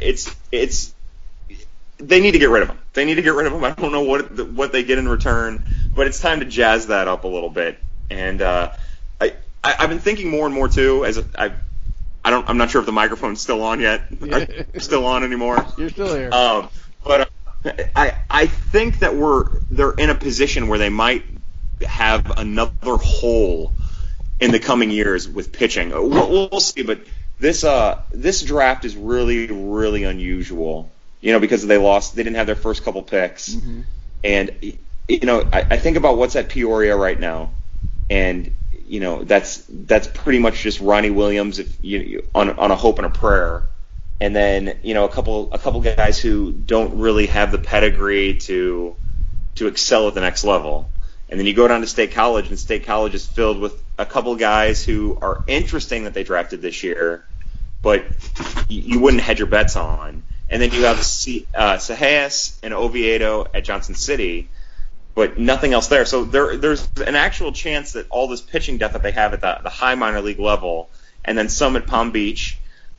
they need to get rid of him. They need to get rid of him. I don't know what they get in return, but it's time to jazz that up a little bit. And I've been thinking more and more too. I'm not sure if the microphone's still on yet. Are you still on anymore? You're still here. But I think that they're in a position where they might have another hole in the coming years with pitching. We'll see, but this draft is really, really unusual. Because they didn't have their first couple picks. Mm-hmm. And, I think about what's at Peoria right now. And, that's pretty much just Ronnie Williams on a hope and a prayer. And then, a couple guys who don't really have the pedigree to excel at the next level. And then you go down to State College, and State College is filled with a couple guys who are interesting that they drafted this year, but you wouldn't hedge your bets on. And then you have Cejas and Oviedo at Johnson City, but nothing else there. So there's an actual chance that all this pitching depth that they have at the high minor league level, and then some at Palm Beach,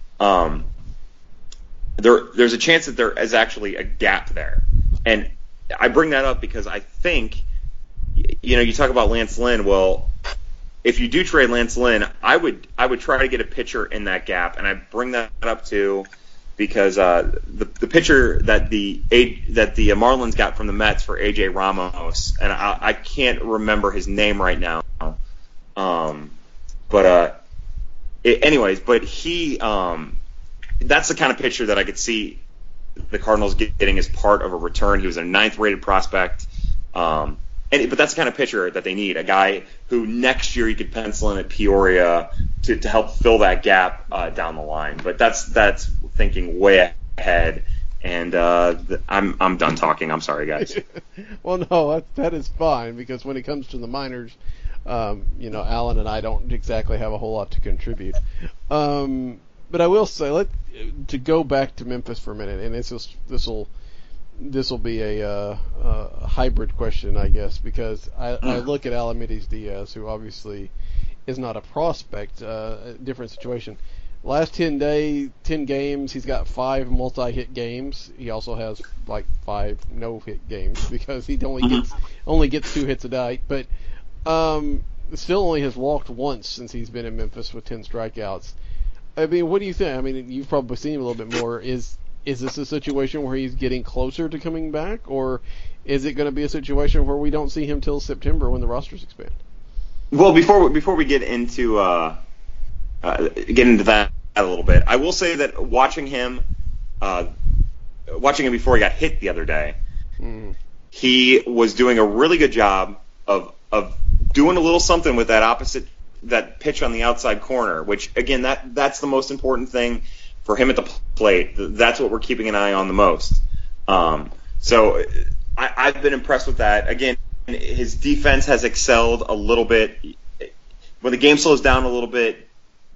there's a chance that there is actually a gap there. And I bring that up because I think, you talk about Lance Lynn. Well, if you do trade Lance Lynn, I would try to get a pitcher in that gap, and I bring that up too. Because the pitcher that the Marlins got from the Mets for A.J. Ramos, and I can't remember his name right now, but he that's the kind of pitcher that I could see the Cardinals getting as part of a return. He was a 9th rated prospect, but that's the kind of pitcher that they need, a guy who next year you could pencil in at Peoria to help fill that gap down the line. But that's thinking way ahead, and I'm done talking. I'm sorry, guys. Well, no, that is fine, because when it comes to the minors, Alan and I don't exactly have a whole lot to contribute. But I will say, to go back to Memphis for a minute, and this will be a hybrid question, I guess, because I look at Alamedes Diaz, who obviously is not a prospect, different situation. Last 10 games, he's got 5 multi-hit games. He also has 5 no-hit games because he only gets 2 hits a night. But still only has walked once since he's been in Memphis with 10 strikeouts. I mean, what do you think? I mean, you've probably seen him a little bit more. Is this a situation where he's getting closer to coming back, or is it going to be a situation where we don't see him till September when the rosters expand? Well, before we get into that a little bit, I will say that watching him before he got hit the other day, he was doing a really good job of doing a little something with that pitch on the outside corner, which again that's the most important thing for him at the plate. That's what we're keeping an eye on the most. So I've been impressed with that. Again, his defense has excelled a little bit. When the game slows down a little bit,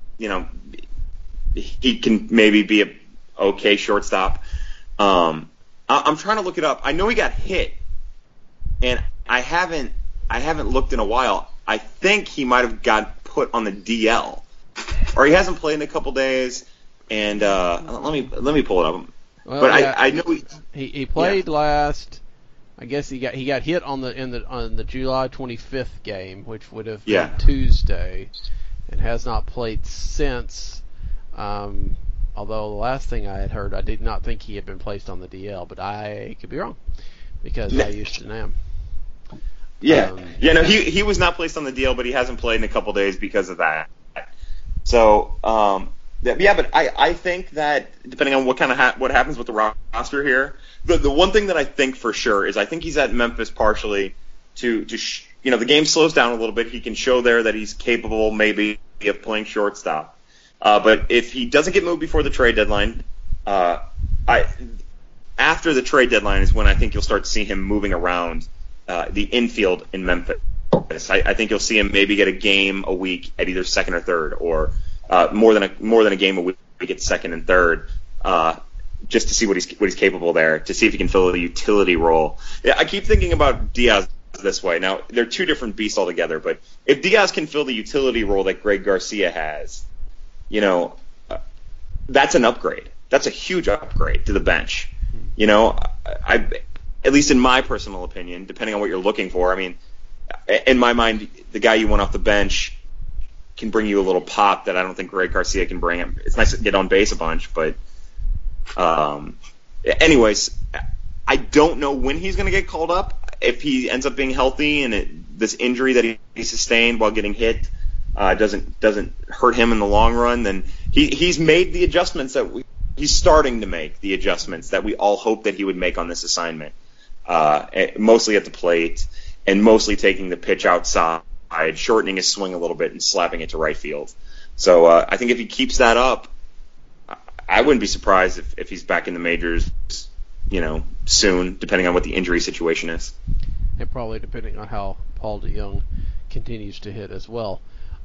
he can maybe be a okay shortstop. I'm trying to look it up. I know he got hit, and I haven't looked in a while. I think he might have got put on the DL, or he hasn't played in a couple days. And let me pull it up. Well, but yeah, I know he played last. I guess he got hit on the July 25th game, which would have been Tuesday, and has not played since. Although the last thing I had heard, I did not think he had been placed on the DL, but I could be wrong because I used to know him. Yeah, no, he was not placed on the DL, but he hasn't played in a couple days because of that. So, but I think that depending on what happens with the roster here, the one thing that I think for sure is I think he's at Memphis partially to the game slows down a little bit. He can show there that he's capable maybe of playing shortstop. But if he doesn't get moved before the trade deadline, after the trade deadline is when I think you'll start to see him moving around the infield in Memphis. I think you'll see him maybe get a game a week at either second or third, or more than a game a week at second and third, just to see what he's capable there, to see if he can fill the utility role. Yeah, I keep thinking about Diaz this way. Now they're two different beasts altogether, but if Diaz can fill the utility role that Greg Garcia has, that's an upgrade. That's a huge upgrade to the bench. At least in my personal opinion, depending on what you're looking for. I mean, in my mind, the guy you want off the bench can bring you a little pop that I don't think Greg Garcia can bring him. It's nice to get on base a bunch, but anyways, I don't know when he's going to get called up. If he ends up being healthy and this injury that he sustained while getting hit doesn't hurt him in the long run, then he's made the adjustments he's starting to make the adjustments that we all hoped that he would make on this assignment, mostly at the plate and mostly taking the pitch outside, shortening his swing a little bit and slapping it to right field. So I think if he keeps that up, I wouldn't be surprised if he's back in the majors, soon, depending on what the injury situation is. And probably depending on how Paul DeJong continues to hit as well.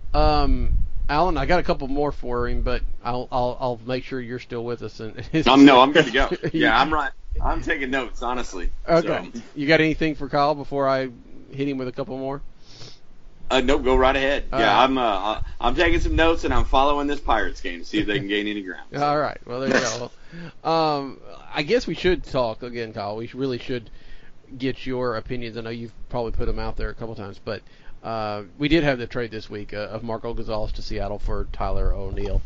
Alan, I got a couple more for him, but I'll make sure you're still with us. And I'm good to go. Yeah, I'm right. I'm taking notes, honestly. Okay. So. You got anything for Kyle before I hit him with a couple more? Nope, go right ahead. I'm taking some notes, and I'm following this Pirates game to see if they can gain any ground. So. All right. Well, there you go. I guess we should talk again, Kyle. We really should get your opinions. I know you've probably put them out there a couple times, but we did have the trade this week of Marco Gonzalez to Seattle for Tyler O'Neill.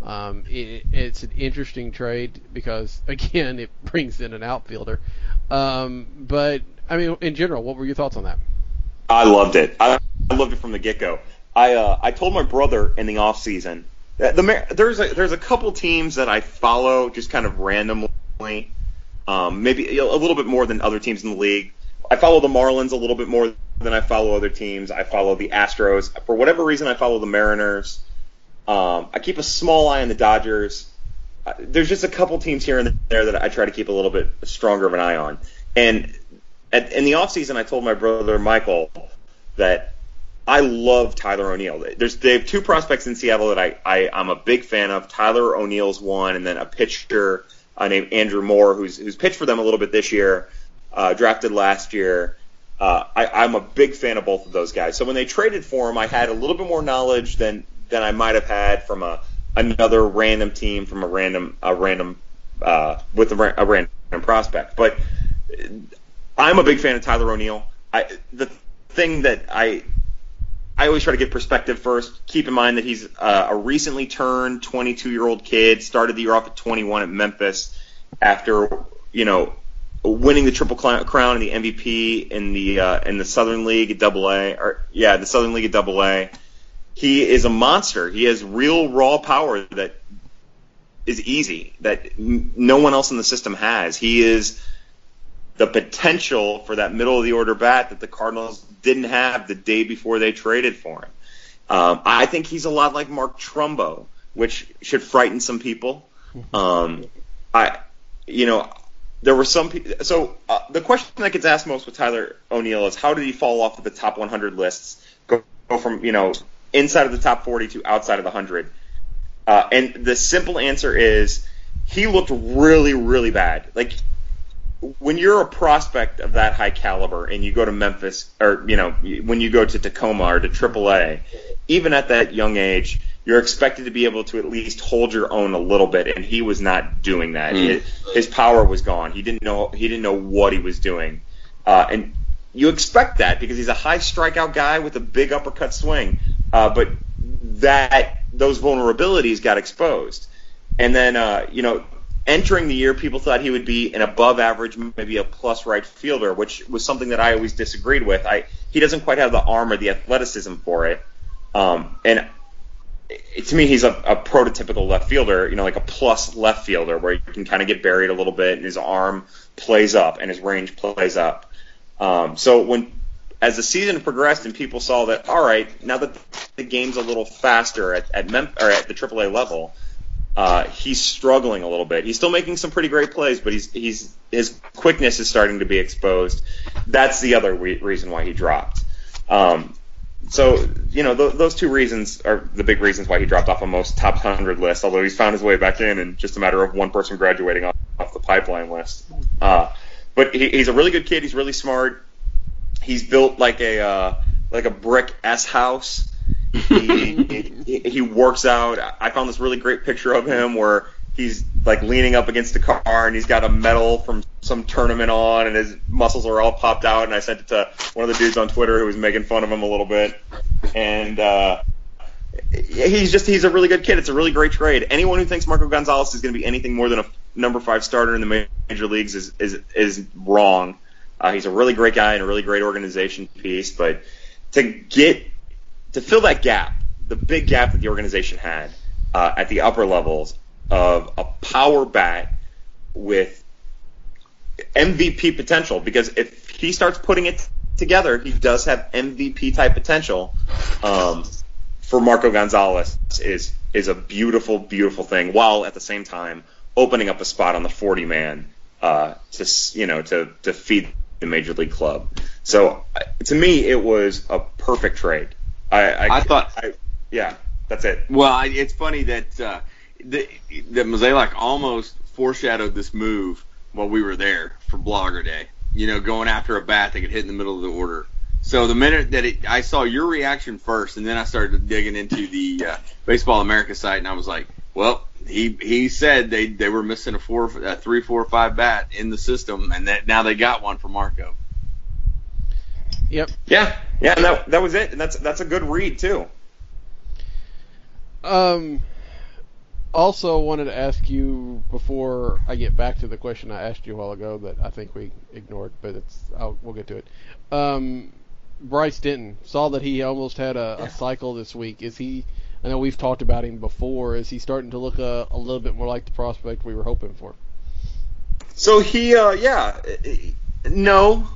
It's an interesting trade because, again, it brings in an outfielder. But, I mean, in general, what were your thoughts on that? I loved it. I loved it from the get-go. I told my brother in the off-season that there's a couple teams that I follow just kind of randomly, maybe a little bit more than other teams in the league. I follow the Marlins a little bit more than I follow other teams. I follow the Astros. For whatever reason, I follow the Mariners. I keep a small eye on the Dodgers. There's just a couple teams here and there that I try to keep a little bit stronger of an eye on. And in the offseason, I told my brother Michael that I love Tyler O'Neill. They have two prospects in Seattle that I'm a big fan of. Tyler O'Neill's one, and then a pitcher named Andrew Moore, who's pitched for them a little bit this year, drafted last year. I'm a big fan of both of those guys. So when they traded for him, I had a little bit more knowledge than I might have had from another random team from a random prospect. But I'm a big fan of Tyler O'Neill. The thing that I always try to get perspective first. Keep in mind that he's a recently turned 22-year-old kid. Started the year off at 21 at Memphis after winning the Triple Crown and the MVP in the Southern League at AA. The Southern League at AA. He is a monster. He has real raw power that is easy, that no one else in the system has. He is the potential for that middle-of-the-order bat that the Cardinals didn't have the day before they traded for him. I think he's a lot like Mark Trumbo, which should frighten some people. There were some people. So the question that gets asked most with Tyler O'Neill is, how did he fall off of the top 100 lists, go from inside of the top 40 to outside of the 100? And the simple answer is he looked really, really bad. Like, when you're a prospect of that high caliber and you go to Memphis, or when you go to Tacoma or to AAA, even at that young age, you're expected to be able to at least hold your own a little bit, and he was not doing that. His power was gone. He didn't know what he was doing, and you expect that because he's a high strikeout guy with a big uppercut swing. But those vulnerabilities got exposed, and then entering the year, people thought he would be an above average, maybe a plus right fielder, which was something that I always disagreed with. He doesn't quite have the arm or the athleticism for it, and to me, he's a prototypical left fielder, like a plus left fielder where he can kind of get buried a little bit and his arm plays up and his range plays up. So as the season progressed and people saw that, all right, now that the game's a little faster at the AAA level, he's struggling a little bit. He's still making some pretty great plays, but his quickness is starting to be exposed. That's the other reason why he dropped. So, those two reasons are the big reasons why he dropped off a most top 100 list, although he's found his way back in just a matter of one person graduating off the pipeline list. But he's a really good kid. He's really smart. He's built like a brick S house. He works out. I found this really great picture of him where he's like leaning up against a car and he's got a medal from some tournament on and his muscles are all popped out, and I sent it to one of the dudes on Twitter who was making fun of him a little bit. And he's a really good kid. It's a really great trade. Anyone who thinks Marco Gonzalez is going to be anything more than a number 5 starter in the major leagues is wrong. He's a really great guy and a really great organization piece, but to fill that gap, the big gap that the organization had at the upper levels of a power bat with MVP potential, because if he starts putting it together, he does have MVP type potential. For Marco Gonzalez is a beautiful, beautiful thing, while at the same time opening up a spot on the 40-man to feed the major league club. So to me, it was a perfect trade. I thought, that's it. Well, it's funny that that Mozeliak almost foreshadowed this move while we were there for Blogger Day. Going after a bat that could hit in the middle of the order. So the minute that I saw your reaction first, and then I started digging into the Baseball America site, and I was like, well, he said they were missing a 3, 4, 5 bat in the system, and that now they got one for Marco. Yep. Yeah, and that was it, and that's a good read too. Also wanted to ask you, before I get back to the question I asked you a while ago that I think we ignored, but we'll get to it. Bryce Denton, saw that he almost had a cycle this week. Is he? I know we've talked about him before. Is he starting to look a little bit more like the prospect we were hoping for? So he, no.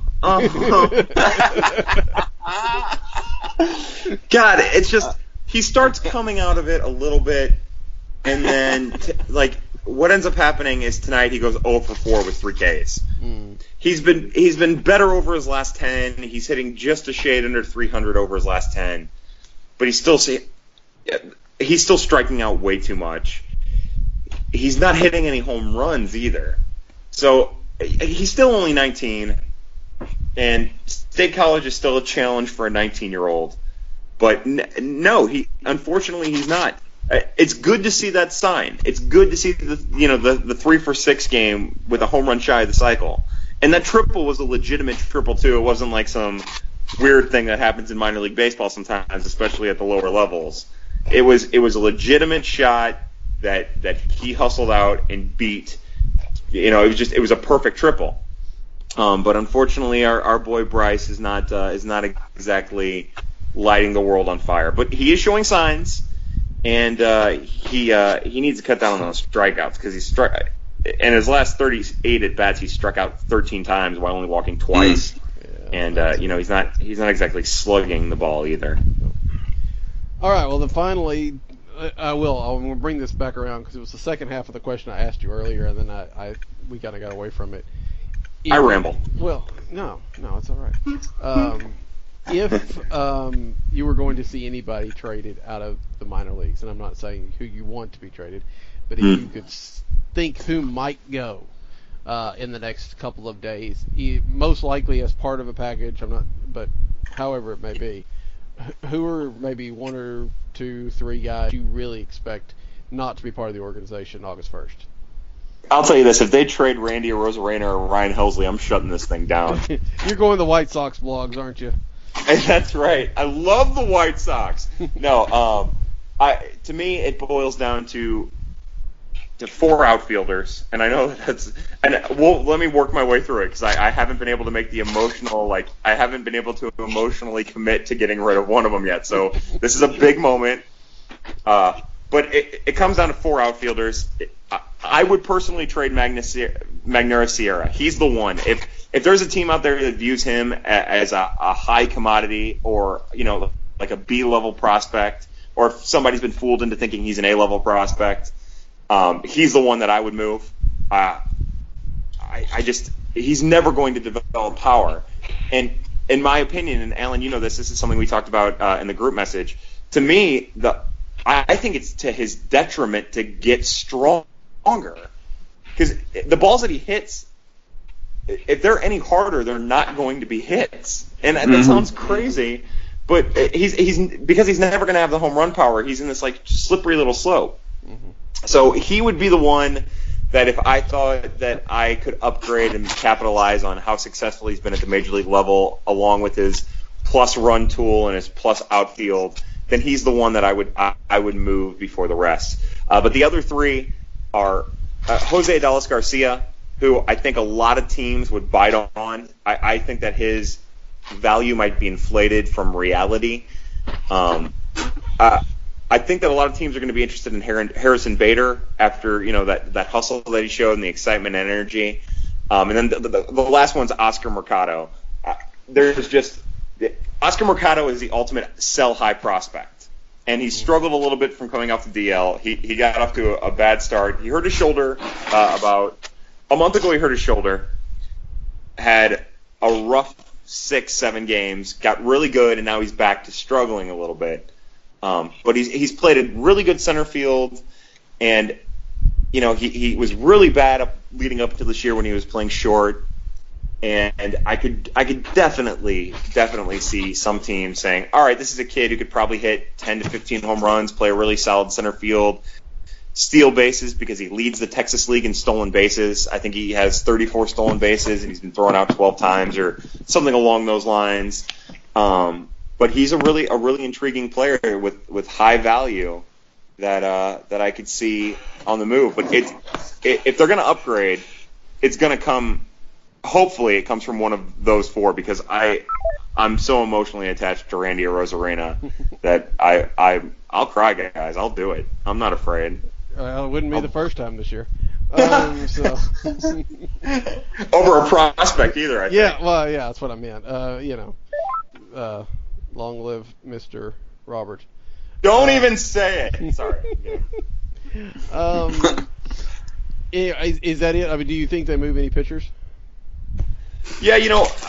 God, it's just he starts coming out of it a little bit, and then what ends up happening is tonight he goes 0 for 4 with 3 Ks. He's been better over his last 10. He's hitting just a shade under 300 over his last 10, but he's still striking out way too much. He's not hitting any home runs either. So he's still only 19, and State College is still a challenge for a 19-year-old. But no, unfortunately he's not. It's good to see that sign. It's good to see the 3 for 6 game with a home run shy of the cycle. And that triple was a legitimate triple too. It wasn't like some weird thing that happens in minor league baseball sometimes, especially at the lower levels. It was a legitimate shot that he hustled out and beat. It was a perfect triple. But unfortunately, our boy Bryce is not exactly lighting the world on fire. But he is showing signs, and he needs to cut down on those strikeouts because in his last 38 at bats, he struck out 13 times while only walking twice. And he's not exactly slugging the ball either. All right. Well, then finally, I'm going to bring this back around because it was the second half of the question I asked you earlier, and then we kind of got away from it. I ramble. Well, no, it's all right. If you were going to see anybody traded out of the minor leagues, and I'm not saying who you want to be traded, but if you could think who might go in the next couple of days, most likely as part of a package, but however it may be, who are maybe 1 or 2, 3 guys you really expect not to be part of the organization August 1st? I'll tell you this: if they trade Randy Arozarena or Ryan Helsley, I'm shutting this thing down. You're going the White Sox blogs, aren't you? That's right. I love the White Sox. No, to me it boils down to 4 outfielders, and I know that's. Let me work my way through it because I haven't been able to make the emotional I haven't been able to emotionally commit to getting rid of one of them yet. So this is a big moment. But it comes down to 4 outfielders. I would personally trade Magneuris Sierra. He's the one. If there's a team out there that views him as a high commodity or, like a B-level prospect, or if somebody's been fooled into thinking he's an A-level prospect, he's the one that I would move. He's never going to develop power. And in my opinion, and Alan, you know this is something we talked about in the group message, to me, I think it's to his detriment to get stronger. Because the balls that he hits, if they're any harder, they're not going to be hits. And that sounds crazy, but he's because he's never going to have the home run power. He's in this slippery little slope. Mm-hmm. So he would be the one that if I thought that I could upgrade and capitalize on how successful he's been at the major league level, along with his plus run tool and his plus outfield, then he's the one that I would move before the rest. But the other 3 are Jose Adolis Garcia, who I think a lot of teams would bite on. I think that his value might be inflated from reality. I think that a lot of teams are going to be interested in Harrison Bader after that hustle that he showed and the excitement and energy. And then the last one's Oscar Mercado. Oscar Mercado is the ultimate sell-high prospect, and he struggled a little bit from coming off the DL. He got off to a bad start. He hurt his shoulder about a month ago. He hurt his shoulder, had a rough 6-7 games, got really good, and now he's back to struggling a little bit. But he's played a really good center field, and he was really bad leading up to this year when he was playing short. And I could definitely see some teams saying, all right, this is a kid who could probably hit 10 to 15 home runs, play a really solid center field, steal bases because he leads the Texas League in stolen bases. I think he has 34 stolen bases, and he's been thrown out 12 times or something along those lines. But he's a really intriguing player with high value that I could see on the move. But if they're going to upgrade, it's going to come. Hopefully, it comes from one of those 4 because I'm so emotionally attached to Randy Arozarena that I'll cry, guys. I'll do it. I'm not afraid. It wouldn't be the first time this year. Over a prospect either, I think. Yeah, well, yeah, that's what I meant. Long live Mr. Robert. Don't even say it. Sorry. Is that it? I mean, do you think they move any pitchers? Yeah,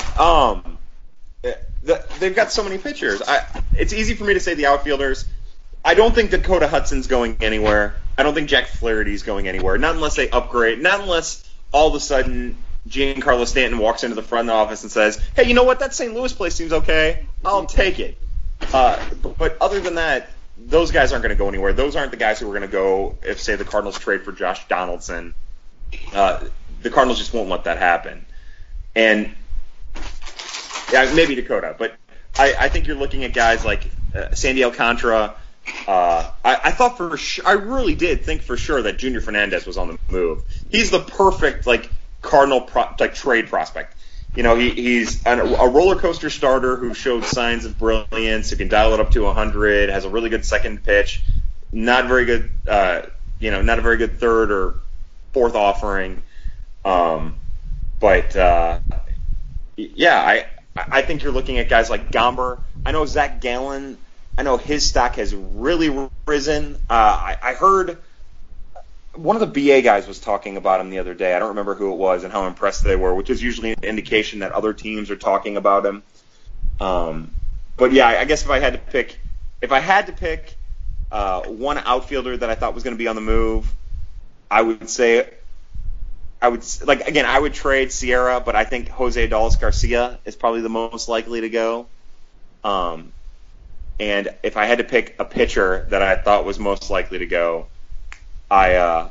they've got so many pitchers. It's easy for me to say the outfielders. I don't think Dakota Hudson's going anywhere. I don't think Jack Flaherty's going anywhere. Not unless they upgrade. Not unless all of a sudden Giancarlo Stanton walks into the front office and says, hey, you know what? That St. Louis place seems okay. I'll take it. But other than that, those guys aren't going to go anywhere. Those aren't the guys who are going to go if, say, the Cardinals trade for Josh Donaldson. The Cardinals just won't let that happen. And maybe Dakota, but I think you're looking at guys like Sandy Alcantara. I thought I really did think for sure that Junior Fernandez was on the move. He's the perfect Cardinal trade prospect. He's a roller coaster starter who showed signs of brilliance, who can dial it up to 100, has a really good second pitch, not very good, not a very good third or fourth offering. I think you're looking at guys like Gomber. I know Zach Gallen. I know his stock has really risen. I heard one of the BA guys was talking about him the other day. I don't remember who it was and how impressed they were, which is usually an indication that other teams are talking about him. But yeah, I guess if I had to pick one outfielder that I thought was going to be on the move, I would trade Sierra, but I think Jose Adolis Garcia is probably the most likely to go. And if I had to pick a pitcher that I thought was most likely to go, I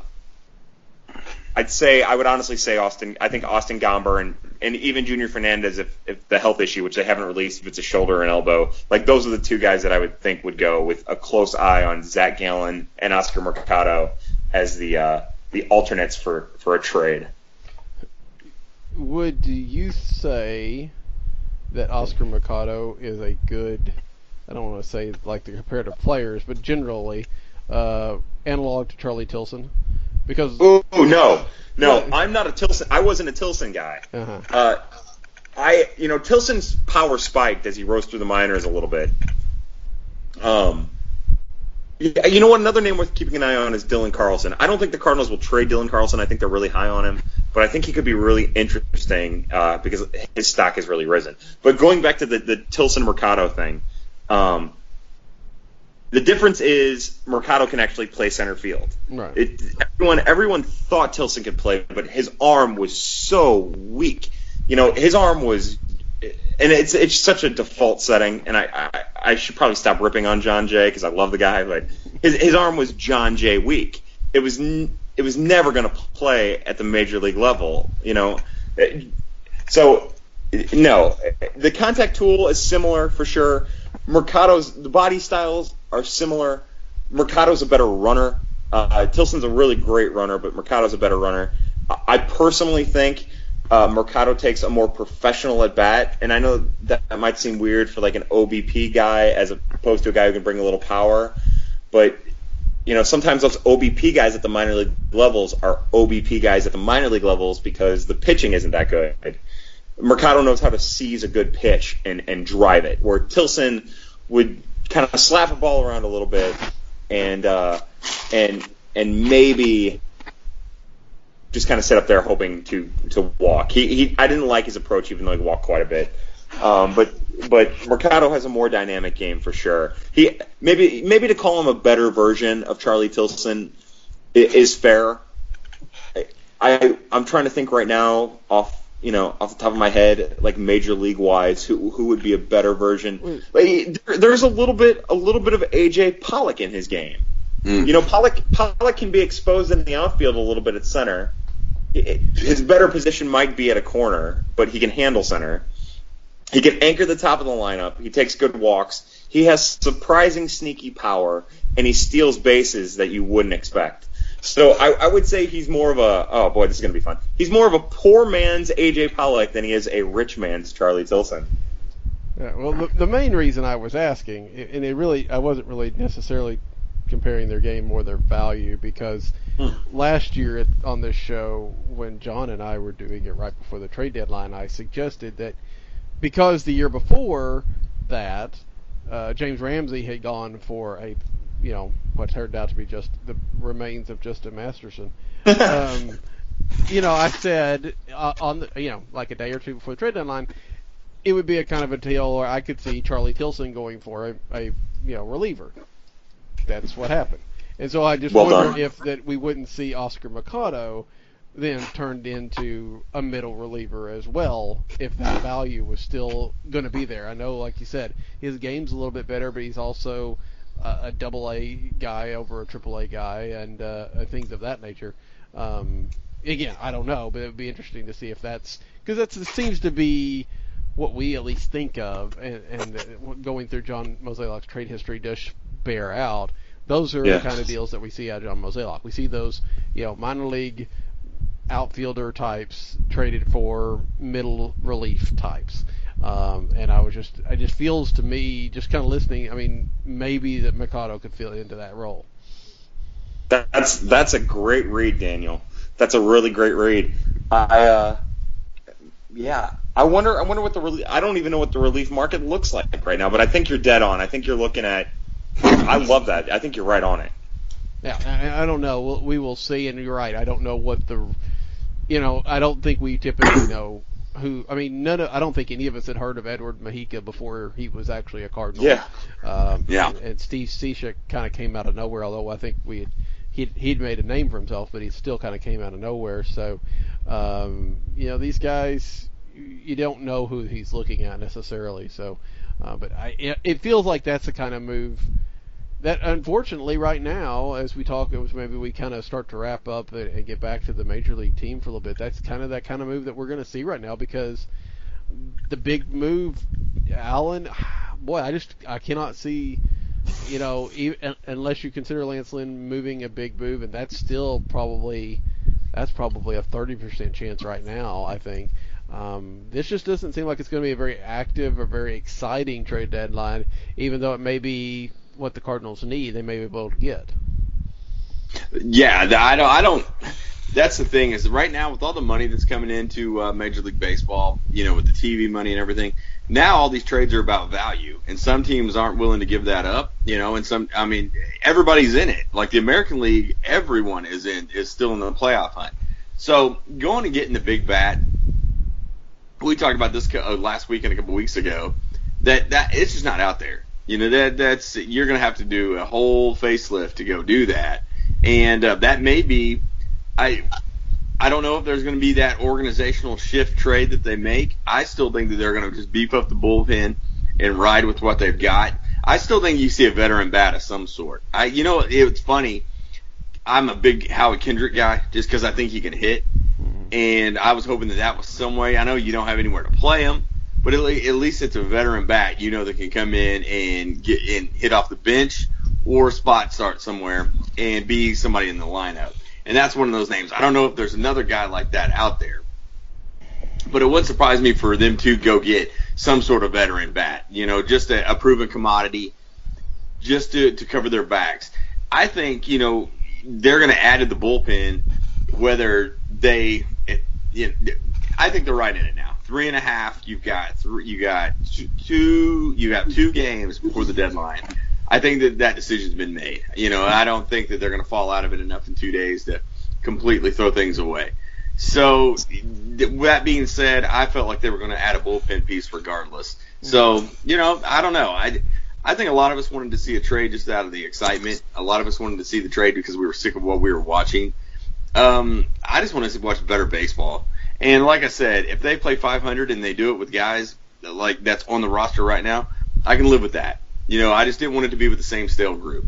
would honestly say Austin. I think Austin Gomber and even Junior Fernandez, if the health issue, which they haven't released, if it's a shoulder or an elbow, like those are the two guys that I would think would go, with a close eye on Zach Gallen and Oscar Mercado as the alternates for a trade. Would you say that Oscar Mercado is a good, I don't want to say like the comparative players, but generally analog to Charlie Tilson? Because no, I'm not a Tilson. I wasn't a Tilson guy. Uh-huh. Tilson's power spiked as he rose through the minors a little bit. You know what? Another name worth keeping an eye on is Dylan Carlson. I don't think the Cardinals will trade Dylan Carlson. I think they're really high on him, but I think he could be really interesting because his stock has really risen. But going back to the Tilson Mercado thing, the difference is Mercado can actually play center field. Right. Everyone thought Tilson could play, but his arm was so weak. His arm was, and it's such a default setting. And I should probably stop ripping on John Jay because I love the guy, but his arm was John Jay weak. It was never going to play at the major league level. So no, the contact tool is similar for sure. The body styles are similar. Mercado's a better runner. Tilson's a really great runner, but Mercado's a better runner. I personally think Mercado takes a more professional at bat, and I know that might seem weird for like an OBP guy as opposed to a guy who can bring a little power, but sometimes those OBP guys at the minor league levels are OBP guys at the minor league levels because the pitching isn't that good. Mercado knows how to seize a good pitch and drive it, where Tilson would kind of slap a ball around a little bit and maybe just kind of sit up there hoping to walk. I didn't like his approach, even though he walked quite a bit. But Mercado has a more dynamic game for sure. Maybe to call him a better version of Charlie Tilson is fair. I'm trying to think right now off the top of my head, like major league wise, who would be a better version. Like, there's a little bit of AJ Pollock in his game. Pollock can be exposed in the outfield a little bit at center. His better position might be at a corner, but he can handle center. He can anchor the top of the lineup. He takes good walks. He has surprising sneaky power, and he steals bases that you wouldn't expect. So I would say he's more of oh boy, this is going to be fun. He's more of a poor man's AJ Pollock than he is a rich man's Charlie Tilson. Yeah, well, the main reason I was asking, and I wasn't really necessarily comparing their game or their value, because last year on this show, when John and I were doing it right before the trade deadline, I suggested that because the year before that, James Ramsey had gone for what turned out to be just the remains of Justin Masterson. I said on like a day or two before the trade deadline, it would be a kind of a deal where I could see Charlie Tilson going for a reliever. That's what happened. And so I just wonder if that we wouldn't see Oscar Mercado then turned into a middle reliever as well, if that value was still going to be there. I know, like you said, his game's a little bit better, but he's also a double-A guy over a triple-A guy and things of that nature. Again, I don't know, but it would be interesting to see if that's – because it seems to be what we at least think of, and going through John Mozeliak's trade history does bear out. Those are the kind of deals that we see out of John Mozeliak. We see those, minor league outfielder types traded for middle relief types. And it just feels to me, just kind of listening, I mean, maybe that Mercado could fit into that role. That's a great read, Daniel. That's a really great read. I wonder what the relief. I don't even know what the relief market looks like right now, but I think you're dead on. I think you're looking at. I love that. I think you're right on it. Yeah, I don't know. We will see, and you're right. I don't know what I don't think we typically know who. I mean, I don't think any of us had heard of Edward Mujica before he was actually a Cardinal. Yeah. And Steve Cishek kind of came out of nowhere, although I think he'd made a name for himself, but he still kind of came out of nowhere. So, these guys, you don't know who he's looking at necessarily. So, But it feels like that's the kind of move that, unfortunately, right now, as we talk, maybe we kind of start to wrap up and get back to the major league team for a little bit. That's kind of that kind of move that we're going to see right now, because the big move, Allen, boy, I cannot see, unless you consider Lance Lynn moving a big move, and that's probably a 30% chance right now, I think. This just doesn't seem like it's going to be a very active or very exciting trade deadline, even though it may be what the Cardinals need. They may be able to get. Yeah, I don't. That's the thing, is right now with all the money that's coming into Major League Baseball, with the TV money and everything, now all these trades are about value, and some teams aren't willing to give that up, and everybody's in it. Like the American League, everyone is still in the playoff hunt. So going and getting the big bat, we talked about this last week and a couple weeks ago, that it's just not out there. That's you're going to have to do a whole facelift to go do that, and that may be. I don't know if there's going to be that organizational shift trade that they make. I still think that they're going to just beef up the bullpen and ride with what they've got. I still think you see a veteran bat of some sort. It's funny. I'm a big Howie Kendrick guy just because I think he can hit, and I was hoping that was some way. I know you don't have anywhere to play him, but at least it's a veteran bat, that can come in and get in, hit off the bench or spot start somewhere and be somebody in the lineup. And that's one of those names. I don't know if there's another guy like that out there, but it wouldn't surprise me for them to go get some sort of veteran bat, just a proven commodity, just to cover their backs. I think, they're going to add to the bullpen, whether I think they're right in it now. 3.5. You got 2 games before the deadline. I think that decision's been made. I don't think that they're going to fall out of it enough in 2 days to completely throw things away. So that being said, I felt like they were going to add a bullpen piece regardless. So, I don't know. I think a lot of us wanted to see a trade just out of the excitement. A lot of us wanted to see the trade because we were sick of what we were watching. I just want to watch better baseball. And like I said, if they play 500 and they do it with guys like that's on the roster right now, I can live with that. I just didn't want it to be with the same stale group.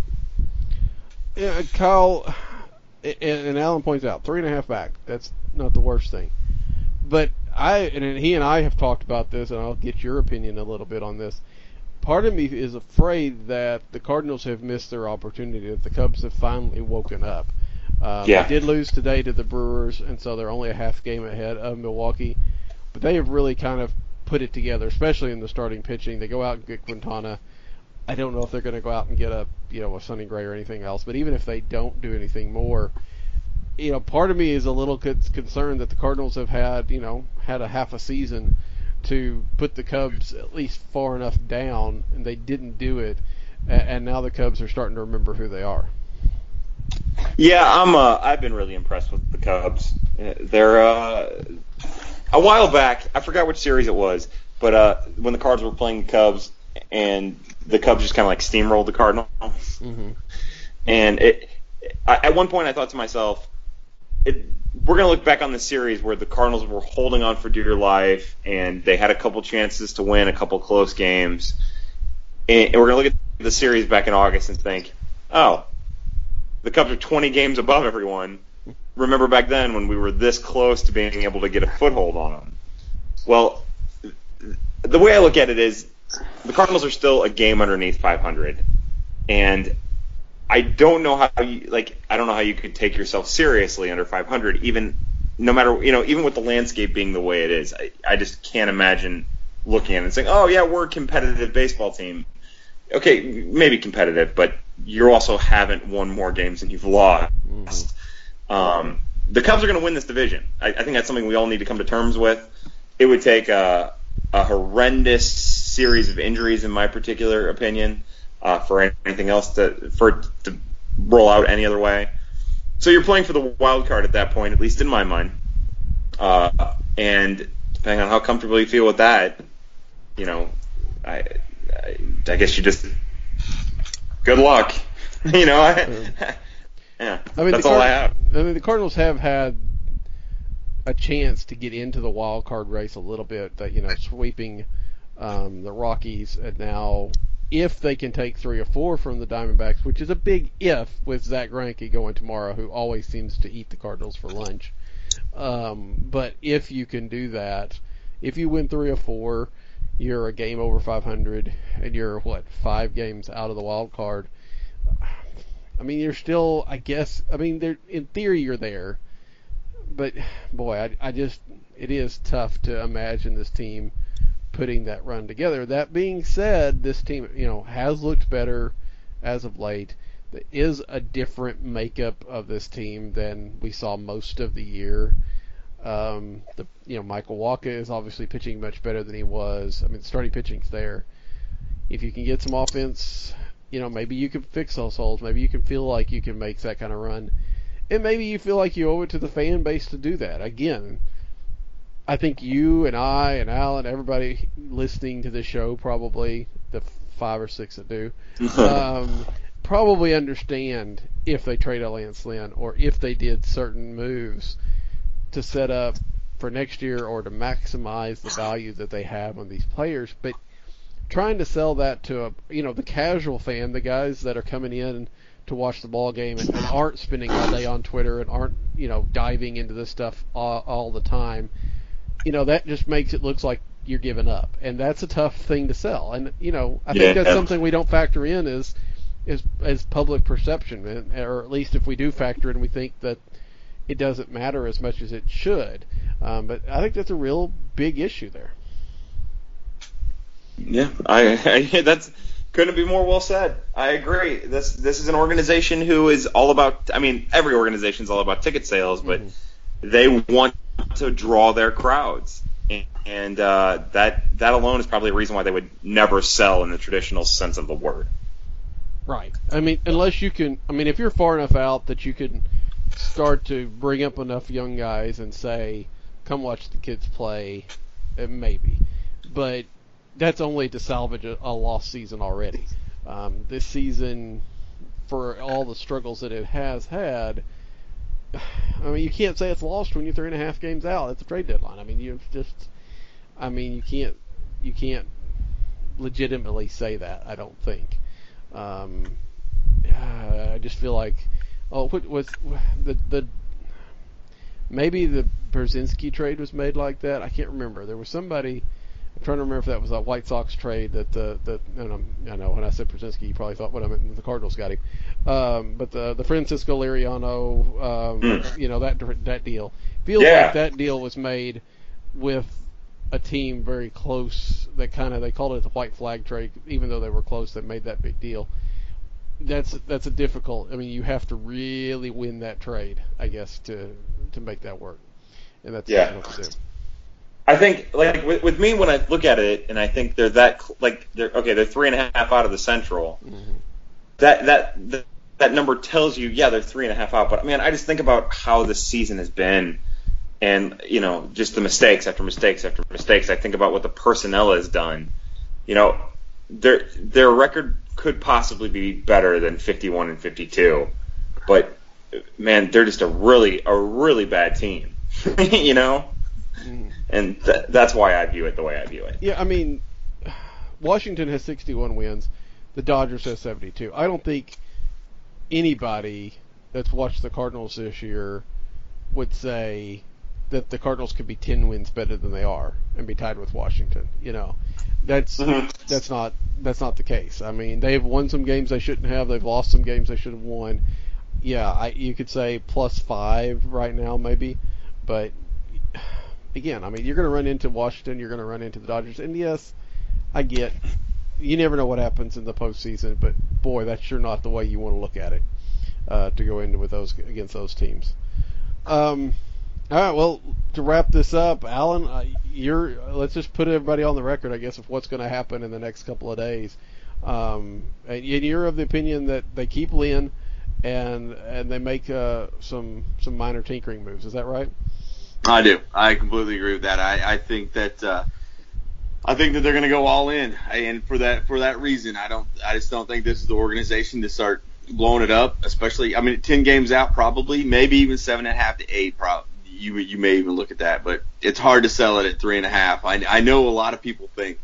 Yeah, Kyle, and Alan points out, 3.5 back. That's not the worst thing. But he and I have talked about this, and I'll get your opinion a little bit on this. Part of me is afraid that the Cardinals have missed their opportunity, that the Cubs have finally woken up. They did lose today to the Brewers, and so they're only a half game ahead of Milwaukee. But they have really kind of put it together, especially in the starting pitching. They go out and get Quintana. I don't know if they're going to go out and get a Sonny Gray or anything else, but even if they don't do anything more, part of me is a little concerned that the Cardinals have had a half a season to put the Cubs at least far enough down, and they didn't do it, and now the Cubs are starting to remember who they are. Yeah, I've been really impressed with the Cubs. They're a while back, I forgot which series it was, but when the Cards were playing the Cubs, and the Cubs just kind of like steamrolled the Cardinals. Mm-hmm. And at one point I thought to myself, we're going to look back on the series where the Cardinals were holding on for dear life, and they had a couple chances to win a couple close games. And we're going to look at the series back in August and think, oh, the Cubs are 20 games above everyone. Remember back then when we were this close to being able to get a foothold on them? Well, the way I look at it is the Cardinals are still a game underneath 500, and I don't know how you could take yourself seriously under 500, even no matter even with the landscape being the way it is. I just can't imagine looking at it and saying, oh yeah, we're a competitive baseball team. Okay, maybe competitive, but you also haven't won more games than you've lost. Mm-hmm. The Cubs are going to win this division. I think that's something we all need to come to terms with. It would take a horrendous series of injuries, in my particular opinion, for anything else to roll out any other way. So you're playing for the wild card at that point, at least in my mind. And depending on how comfortable you feel with that, I guess you just good luck. Yeah, that's all I have. The Cardinals have had a chance to get into the wild card race a little bit. That sweeping the Rockies, and now if they can take 3 or 4 from the Diamondbacks, which is a big if with Zach Greinke going tomorrow, who always seems to eat the Cardinals for lunch. But if you can do that, if you win 3 or 4, you're a game over 500, and you're 5 games out of the wild card. I mean, you're still, I guess. I mean, in theory, you're there. But boy, it is tough to imagine this team putting that run together. That being said, this team, has looked better as of late. There is a different makeup of this team than we saw most of the year. Michael Wacha is obviously pitching much better than he was. I mean, starting pitching's there. If you can get some offense, maybe you can fix those holes. Maybe you can feel like you can make that kind of run. And maybe you feel like you owe it to the fan base to do that. Again, I think you and I and Alan, everybody listening to this show, probably the 5 or 6 that do, probably understand if they trade Lance Lynn or if they did certain moves to set up for next year or to maximize the value that they have on these players. But trying to sell that to the casual fan, the guys that are coming in to watch the ball game and aren't spending all day on Twitter and aren't diving into this stuff all the time, that just makes it look like you're giving up, and that's a tough thing to sell. And I think that's something we don't factor in is public perception, or at least if we do factor in, we think that it doesn't matter as much as it should. But I think that's a real big issue there. Yeah, I that's couldn't be more well said. I agree. This is an organization who is all about. I mean, every organization is all about ticket sales, but they want to draw their crowds, and that alone is probably a reason why they would never sell in the traditional sense of the word. Right. I mean, unless you can. I mean, if you're far enough out that you can start to bring up enough young guys and say, "Come watch the kids play," maybe, but that's only to salvage a lost season already. This season, for all the struggles that it has had, I mean, you can't say it's lost when you're 3.5 games out at the trade deadline. I mean, you can't legitimately say that. I don't think. I just feel like, what was the maybe the Brzezinski trade was made like that. I can't remember. There was somebody. I'm trying to remember if that was a White Sox trade that I know when I said Brzezinski, you probably thought what I meant the Cardinals got him. But the Francisco Liriano, that deal feels like that deal was made with a team very close. That they called it the white flag trade, even though they were close. That made that big deal. That's a difficult. I mean, you have to really win that trade, I guess, to make that work, and that's difficult to do. I think, like, with me, when I look at it, and I think they're they're 3.5 out of the Central. Mm-hmm. That number tells you, they're 3.5 out. But, I just think about how the season has been, and, just the mistakes after mistakes after mistakes. I think about what the personnel has done. Their record could possibly be better than 51 and 52. But, man, they're just a really bad team, And that's why I view it the way I view it. Yeah, I mean, Washington has 61 wins. The Dodgers have 72. I don't think anybody that's watched the Cardinals this year would say that the Cardinals could be 10 wins better than they are and be tied with Washington. That's not the case. I mean, they've won some games they shouldn't have. They've lost some games they should have won. Yeah, you could say +5 right now maybe, but again, I mean, you're going to run into Washington, you're going to run into the Dodgers, and yes, I get you never know what happens in the postseason, but boy, that's sure not the way you want to look at it to go into against those teams. All right, well, to wrap this up, Alan, let's just put everybody on the record, I guess, of what's going to happen in the next couple of days. And you're of the opinion that they keep Lynn and they make some minor tinkering moves. Is that right? I do. I completely agree with that. I think that they're going to go all in, and for that reason, I just don't think this is the organization to start blowing it up. Especially, 10 games out, probably, maybe even 7.5 to 8. Probably you may even look at that, but it's hard to sell it at 3.5. I know a lot of people think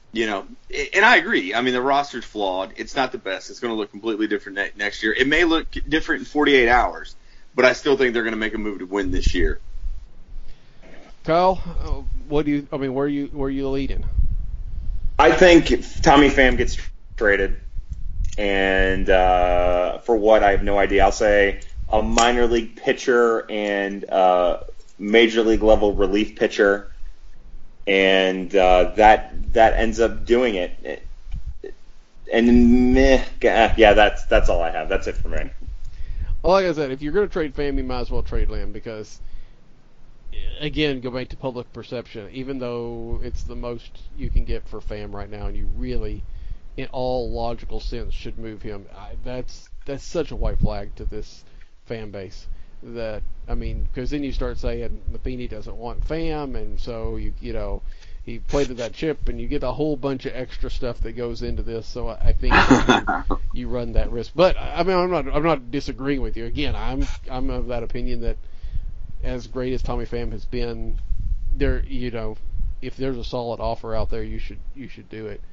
and I agree. I mean, the roster's flawed. It's not the best. It's going to look completely different next year. It may look different in 48 hours, but I still think they're going to make a move to win this year. Kyle, where are you leading? I think Tommy Pham gets traded, and for what, I have no idea. I'll say a minor league pitcher and major league level relief pitcher, and that ends up doing it. And that's all I have. That's it for me. Well, like I said, if you're going to trade Pham, you might as well trade Lynn because, again, go back to public perception. Even though it's the most you can get for Pham right now, and you really, in all logical sense, should move him. That's such a white flag to this fan base. That, I mean, because then you start saying Matheny doesn't want Pham, and so he played with that chip, and you get a whole bunch of extra stuff that goes into this. So I think you run that risk. But I mean, I'm not disagreeing with you. Again, I'm of that opinion that as great as Tommy Pham has been, there, if there's a solid offer out there, you should do it.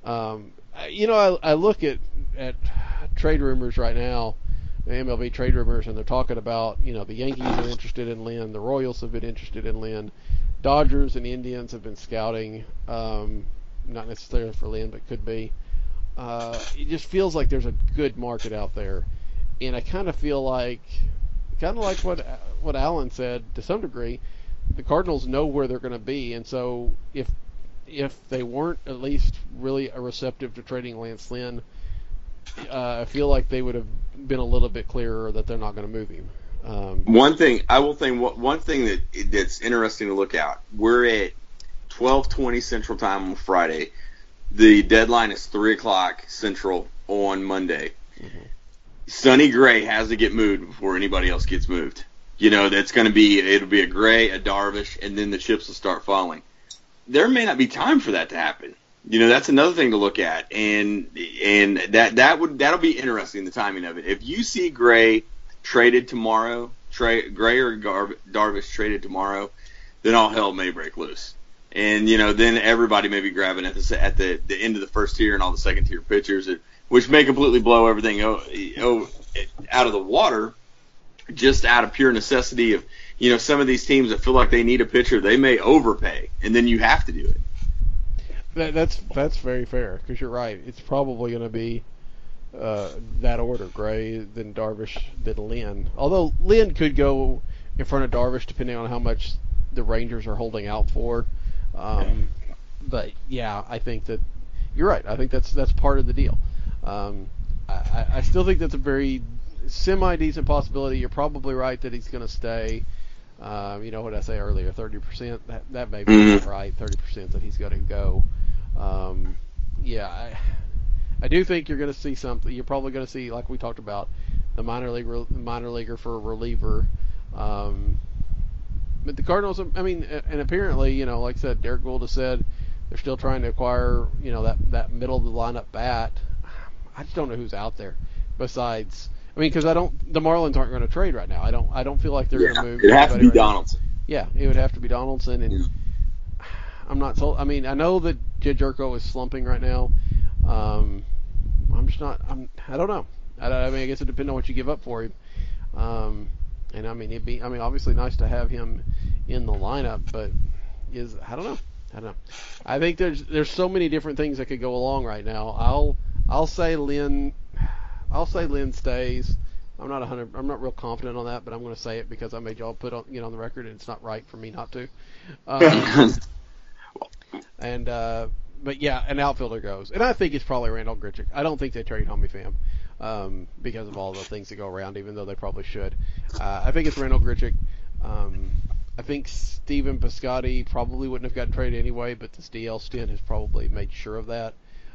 I look at trade rumors right now, the MLB trade rumors, and they're talking about, the Yankees are interested in Lynn, the Royals have been interested in Lynn, Dodgers and Indians have been scouting, not necessarily for Lynn, but could be. It just feels like there's a good market out there, and I kind of feel like, what Alan said to some degree, the Cardinals know where they're going to be, and so if they weren't at least really receptive to trading Lance Lynn, I feel like they would have been a little bit clearer that they're not going to move him. One thing that's interesting to look at, we're at 12:20 Central Time on Friday. The deadline is 3 o'clock Central on Monday. Mm-hmm. Sonny Gray has to get moved before anybody else gets moved. It'll be a Gray, a Darvish, and then the chips will start falling. There may not be time for that to happen. That's another thing to look at, and that'll be interesting, the timing of it. If you see Gray traded tomorrow, Gray or Darvish traded tomorrow, then all hell may break loose. And, then everybody may be grabbing at the end of the first tier and all the second tier pitchers, which may completely blow everything out of the water, just out of pure necessity of, some of these teams that feel like they need a pitcher, they may overpay, and then you have to do it. That's very fair, because you're right. It's probably going to be that order: Gray, then Darvish, then Lynn. Although Lynn could go in front of Darvish depending on how much the Rangers are holding out for. But yeah, I think that you're right. I think that's part of the deal. I still think that's a very semi-decent possibility. You're probably right that he's going to stay. What I say earlier, 30%. That may be right. 30% that he's going to go. I do think you're going to see something. You're probably going to see, like we talked about, the minor leaguer for a reliever. But the Cardinals, and apparently, like I said, Derek Gould has said they're still trying to acquire, that middle of the lineup bat. I just don't know who's out there besides. Because the Marlins aren't going to trade right now. I don't feel like they're going to move. It'd have to be Donaldson. Yeah, it would have to be Donaldson, and I'm not told. I know that Jed Jerko is slumping right now. I'm just not. I don't know. I guess it depends on what you give up for him. And it'd be. Obviously nice to have him in the lineup, but I don't know. I think there's so many different things that could go along right now. I'll say Lynn stays. I'm not real confident on that, but I'm going to say it because I made y'all get on the record, and it's not right for me not to. But yeah, an outfielder goes, and I think it's probably Randall Grichuk. I don't think they trade Tommy Pham because of all the things that go around, even though they probably should. I think it's Randall Grichuk. I think Stephen Piscotty probably wouldn't have gotten traded anyway, but this DL stint has probably made sure of that.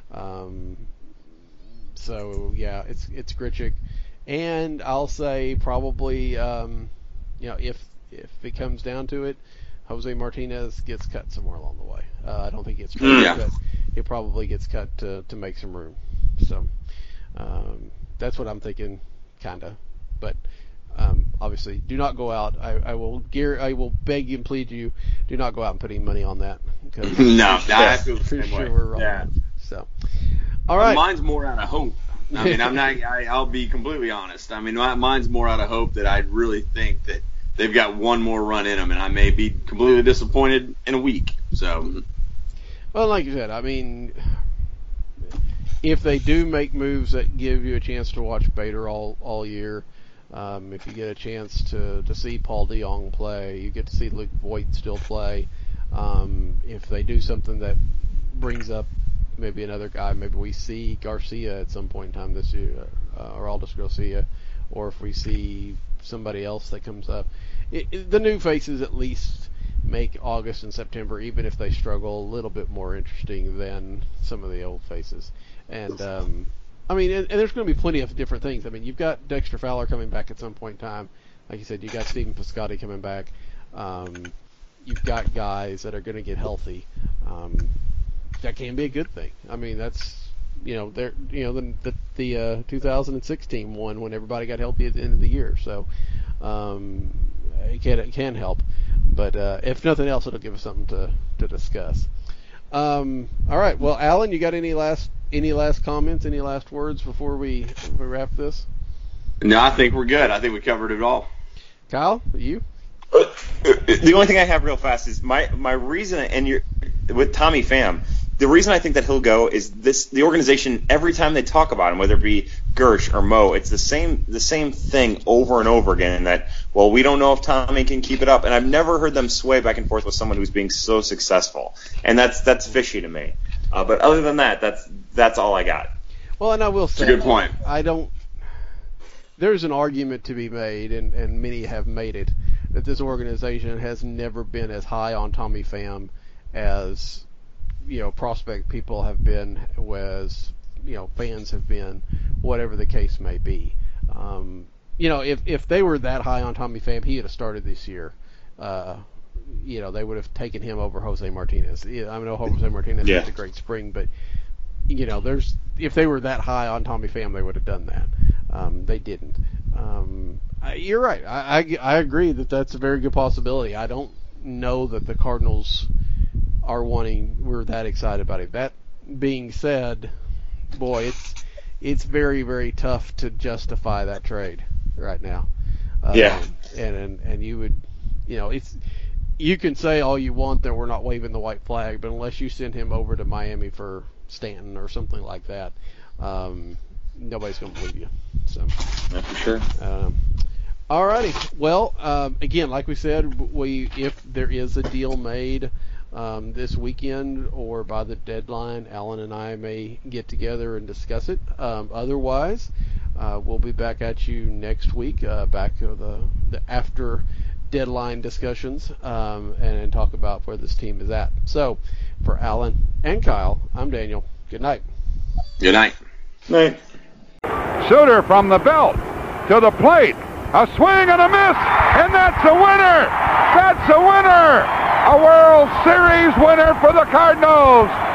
So yeah, it's Grichuk, and I'll say probably if it comes down to it, Jose Martinez gets cut somewhere along the way. I don't think he gets cut, but he probably gets cut to make some room. So that's what I'm thinking, kinda. But Obviously, do not go out. I will beg and plead you, do not go out and put any money on that. Because no, I feel the for same sure way. we're wrong. Yeah. So, all right. Mine's more out of hope. I mean, I'll be completely honest. I mean, mine's more out of hope that I really think that they've got one more run in them, and I may be completely disappointed in a week. So, well, like you said, I mean, if they do make moves that give you a chance to watch Bader all year, if you get a chance to see Paul DeJong play, you get to see Luke Voigt still play. If they do something that brings up maybe another guy, maybe we see Garcia at some point in time this year, or Aldous Garcia, or if we see somebody else that comes up. The new faces at least make August and September, even if they struggle, a little bit more interesting than some of the old faces. And I mean, and there's going to be plenty of different things. I mean, you've got Dexter Fowler coming back at some point in time. Like you said, you got Stephen Piscotty coming back. You've got guys that are going to get healthy. That can be a good thing. I mean, that's the 2016 one when everybody got healthy at the end of the year. So it can help. But if nothing else, it'll give us something to discuss. All right. Well, Alan, you got any last comments, any last words before we wrap this? No, I think we're good. I think we covered it all. Kyle, you? The only thing I have real fast is my reason, and with Tommy Pham, the reason I think that he'll go is the organization, every time they talk about him, whether it be Gersh or Mo, it's the same thing over and over again, that, well, we don't know if Tommy can keep it up. And I've never heard them sway back and forth with someone who's being so successful. And that's fishy to me. But other than that, that's all I got. Well, and I will say, it's a good point. There's an argument to be made, and many have made it, that this organization has never been as high on Tommy Pham as prospect people have been, as fans have been, whatever the case may be. If they were that high on Tommy Pham, he would have started this year. They would have taken him over Jose Martinez. I know Jose Martinez had a great spring, but if they were that high on Tommy Pham, they would have done that. They didn't. You're right. I agree that that's a very good possibility. I don't know that the Cardinals we're that excited about it. That being said, boy, it's very, very tough to justify that trade right now. And you would, you can say all you want that we're not waving the white flag, but unless you send him over to Miami for Stanton or something like that, nobody's going to believe you. So, that's for sure. Alrighty. Well, again, like we said, if there is a deal made this weekend or by the deadline, Alan and I may get together and discuss it. Otherwise, we'll be back at you next week, back to the after deadline discussions, and talk about where this team is at. So, for Alan and Kyle, I'm Daniel. Good night. Good night. Night. Suter from the belt to the plate. A swing and a miss, and that's a winner. That's a winner. A World Series winner for the Cardinals.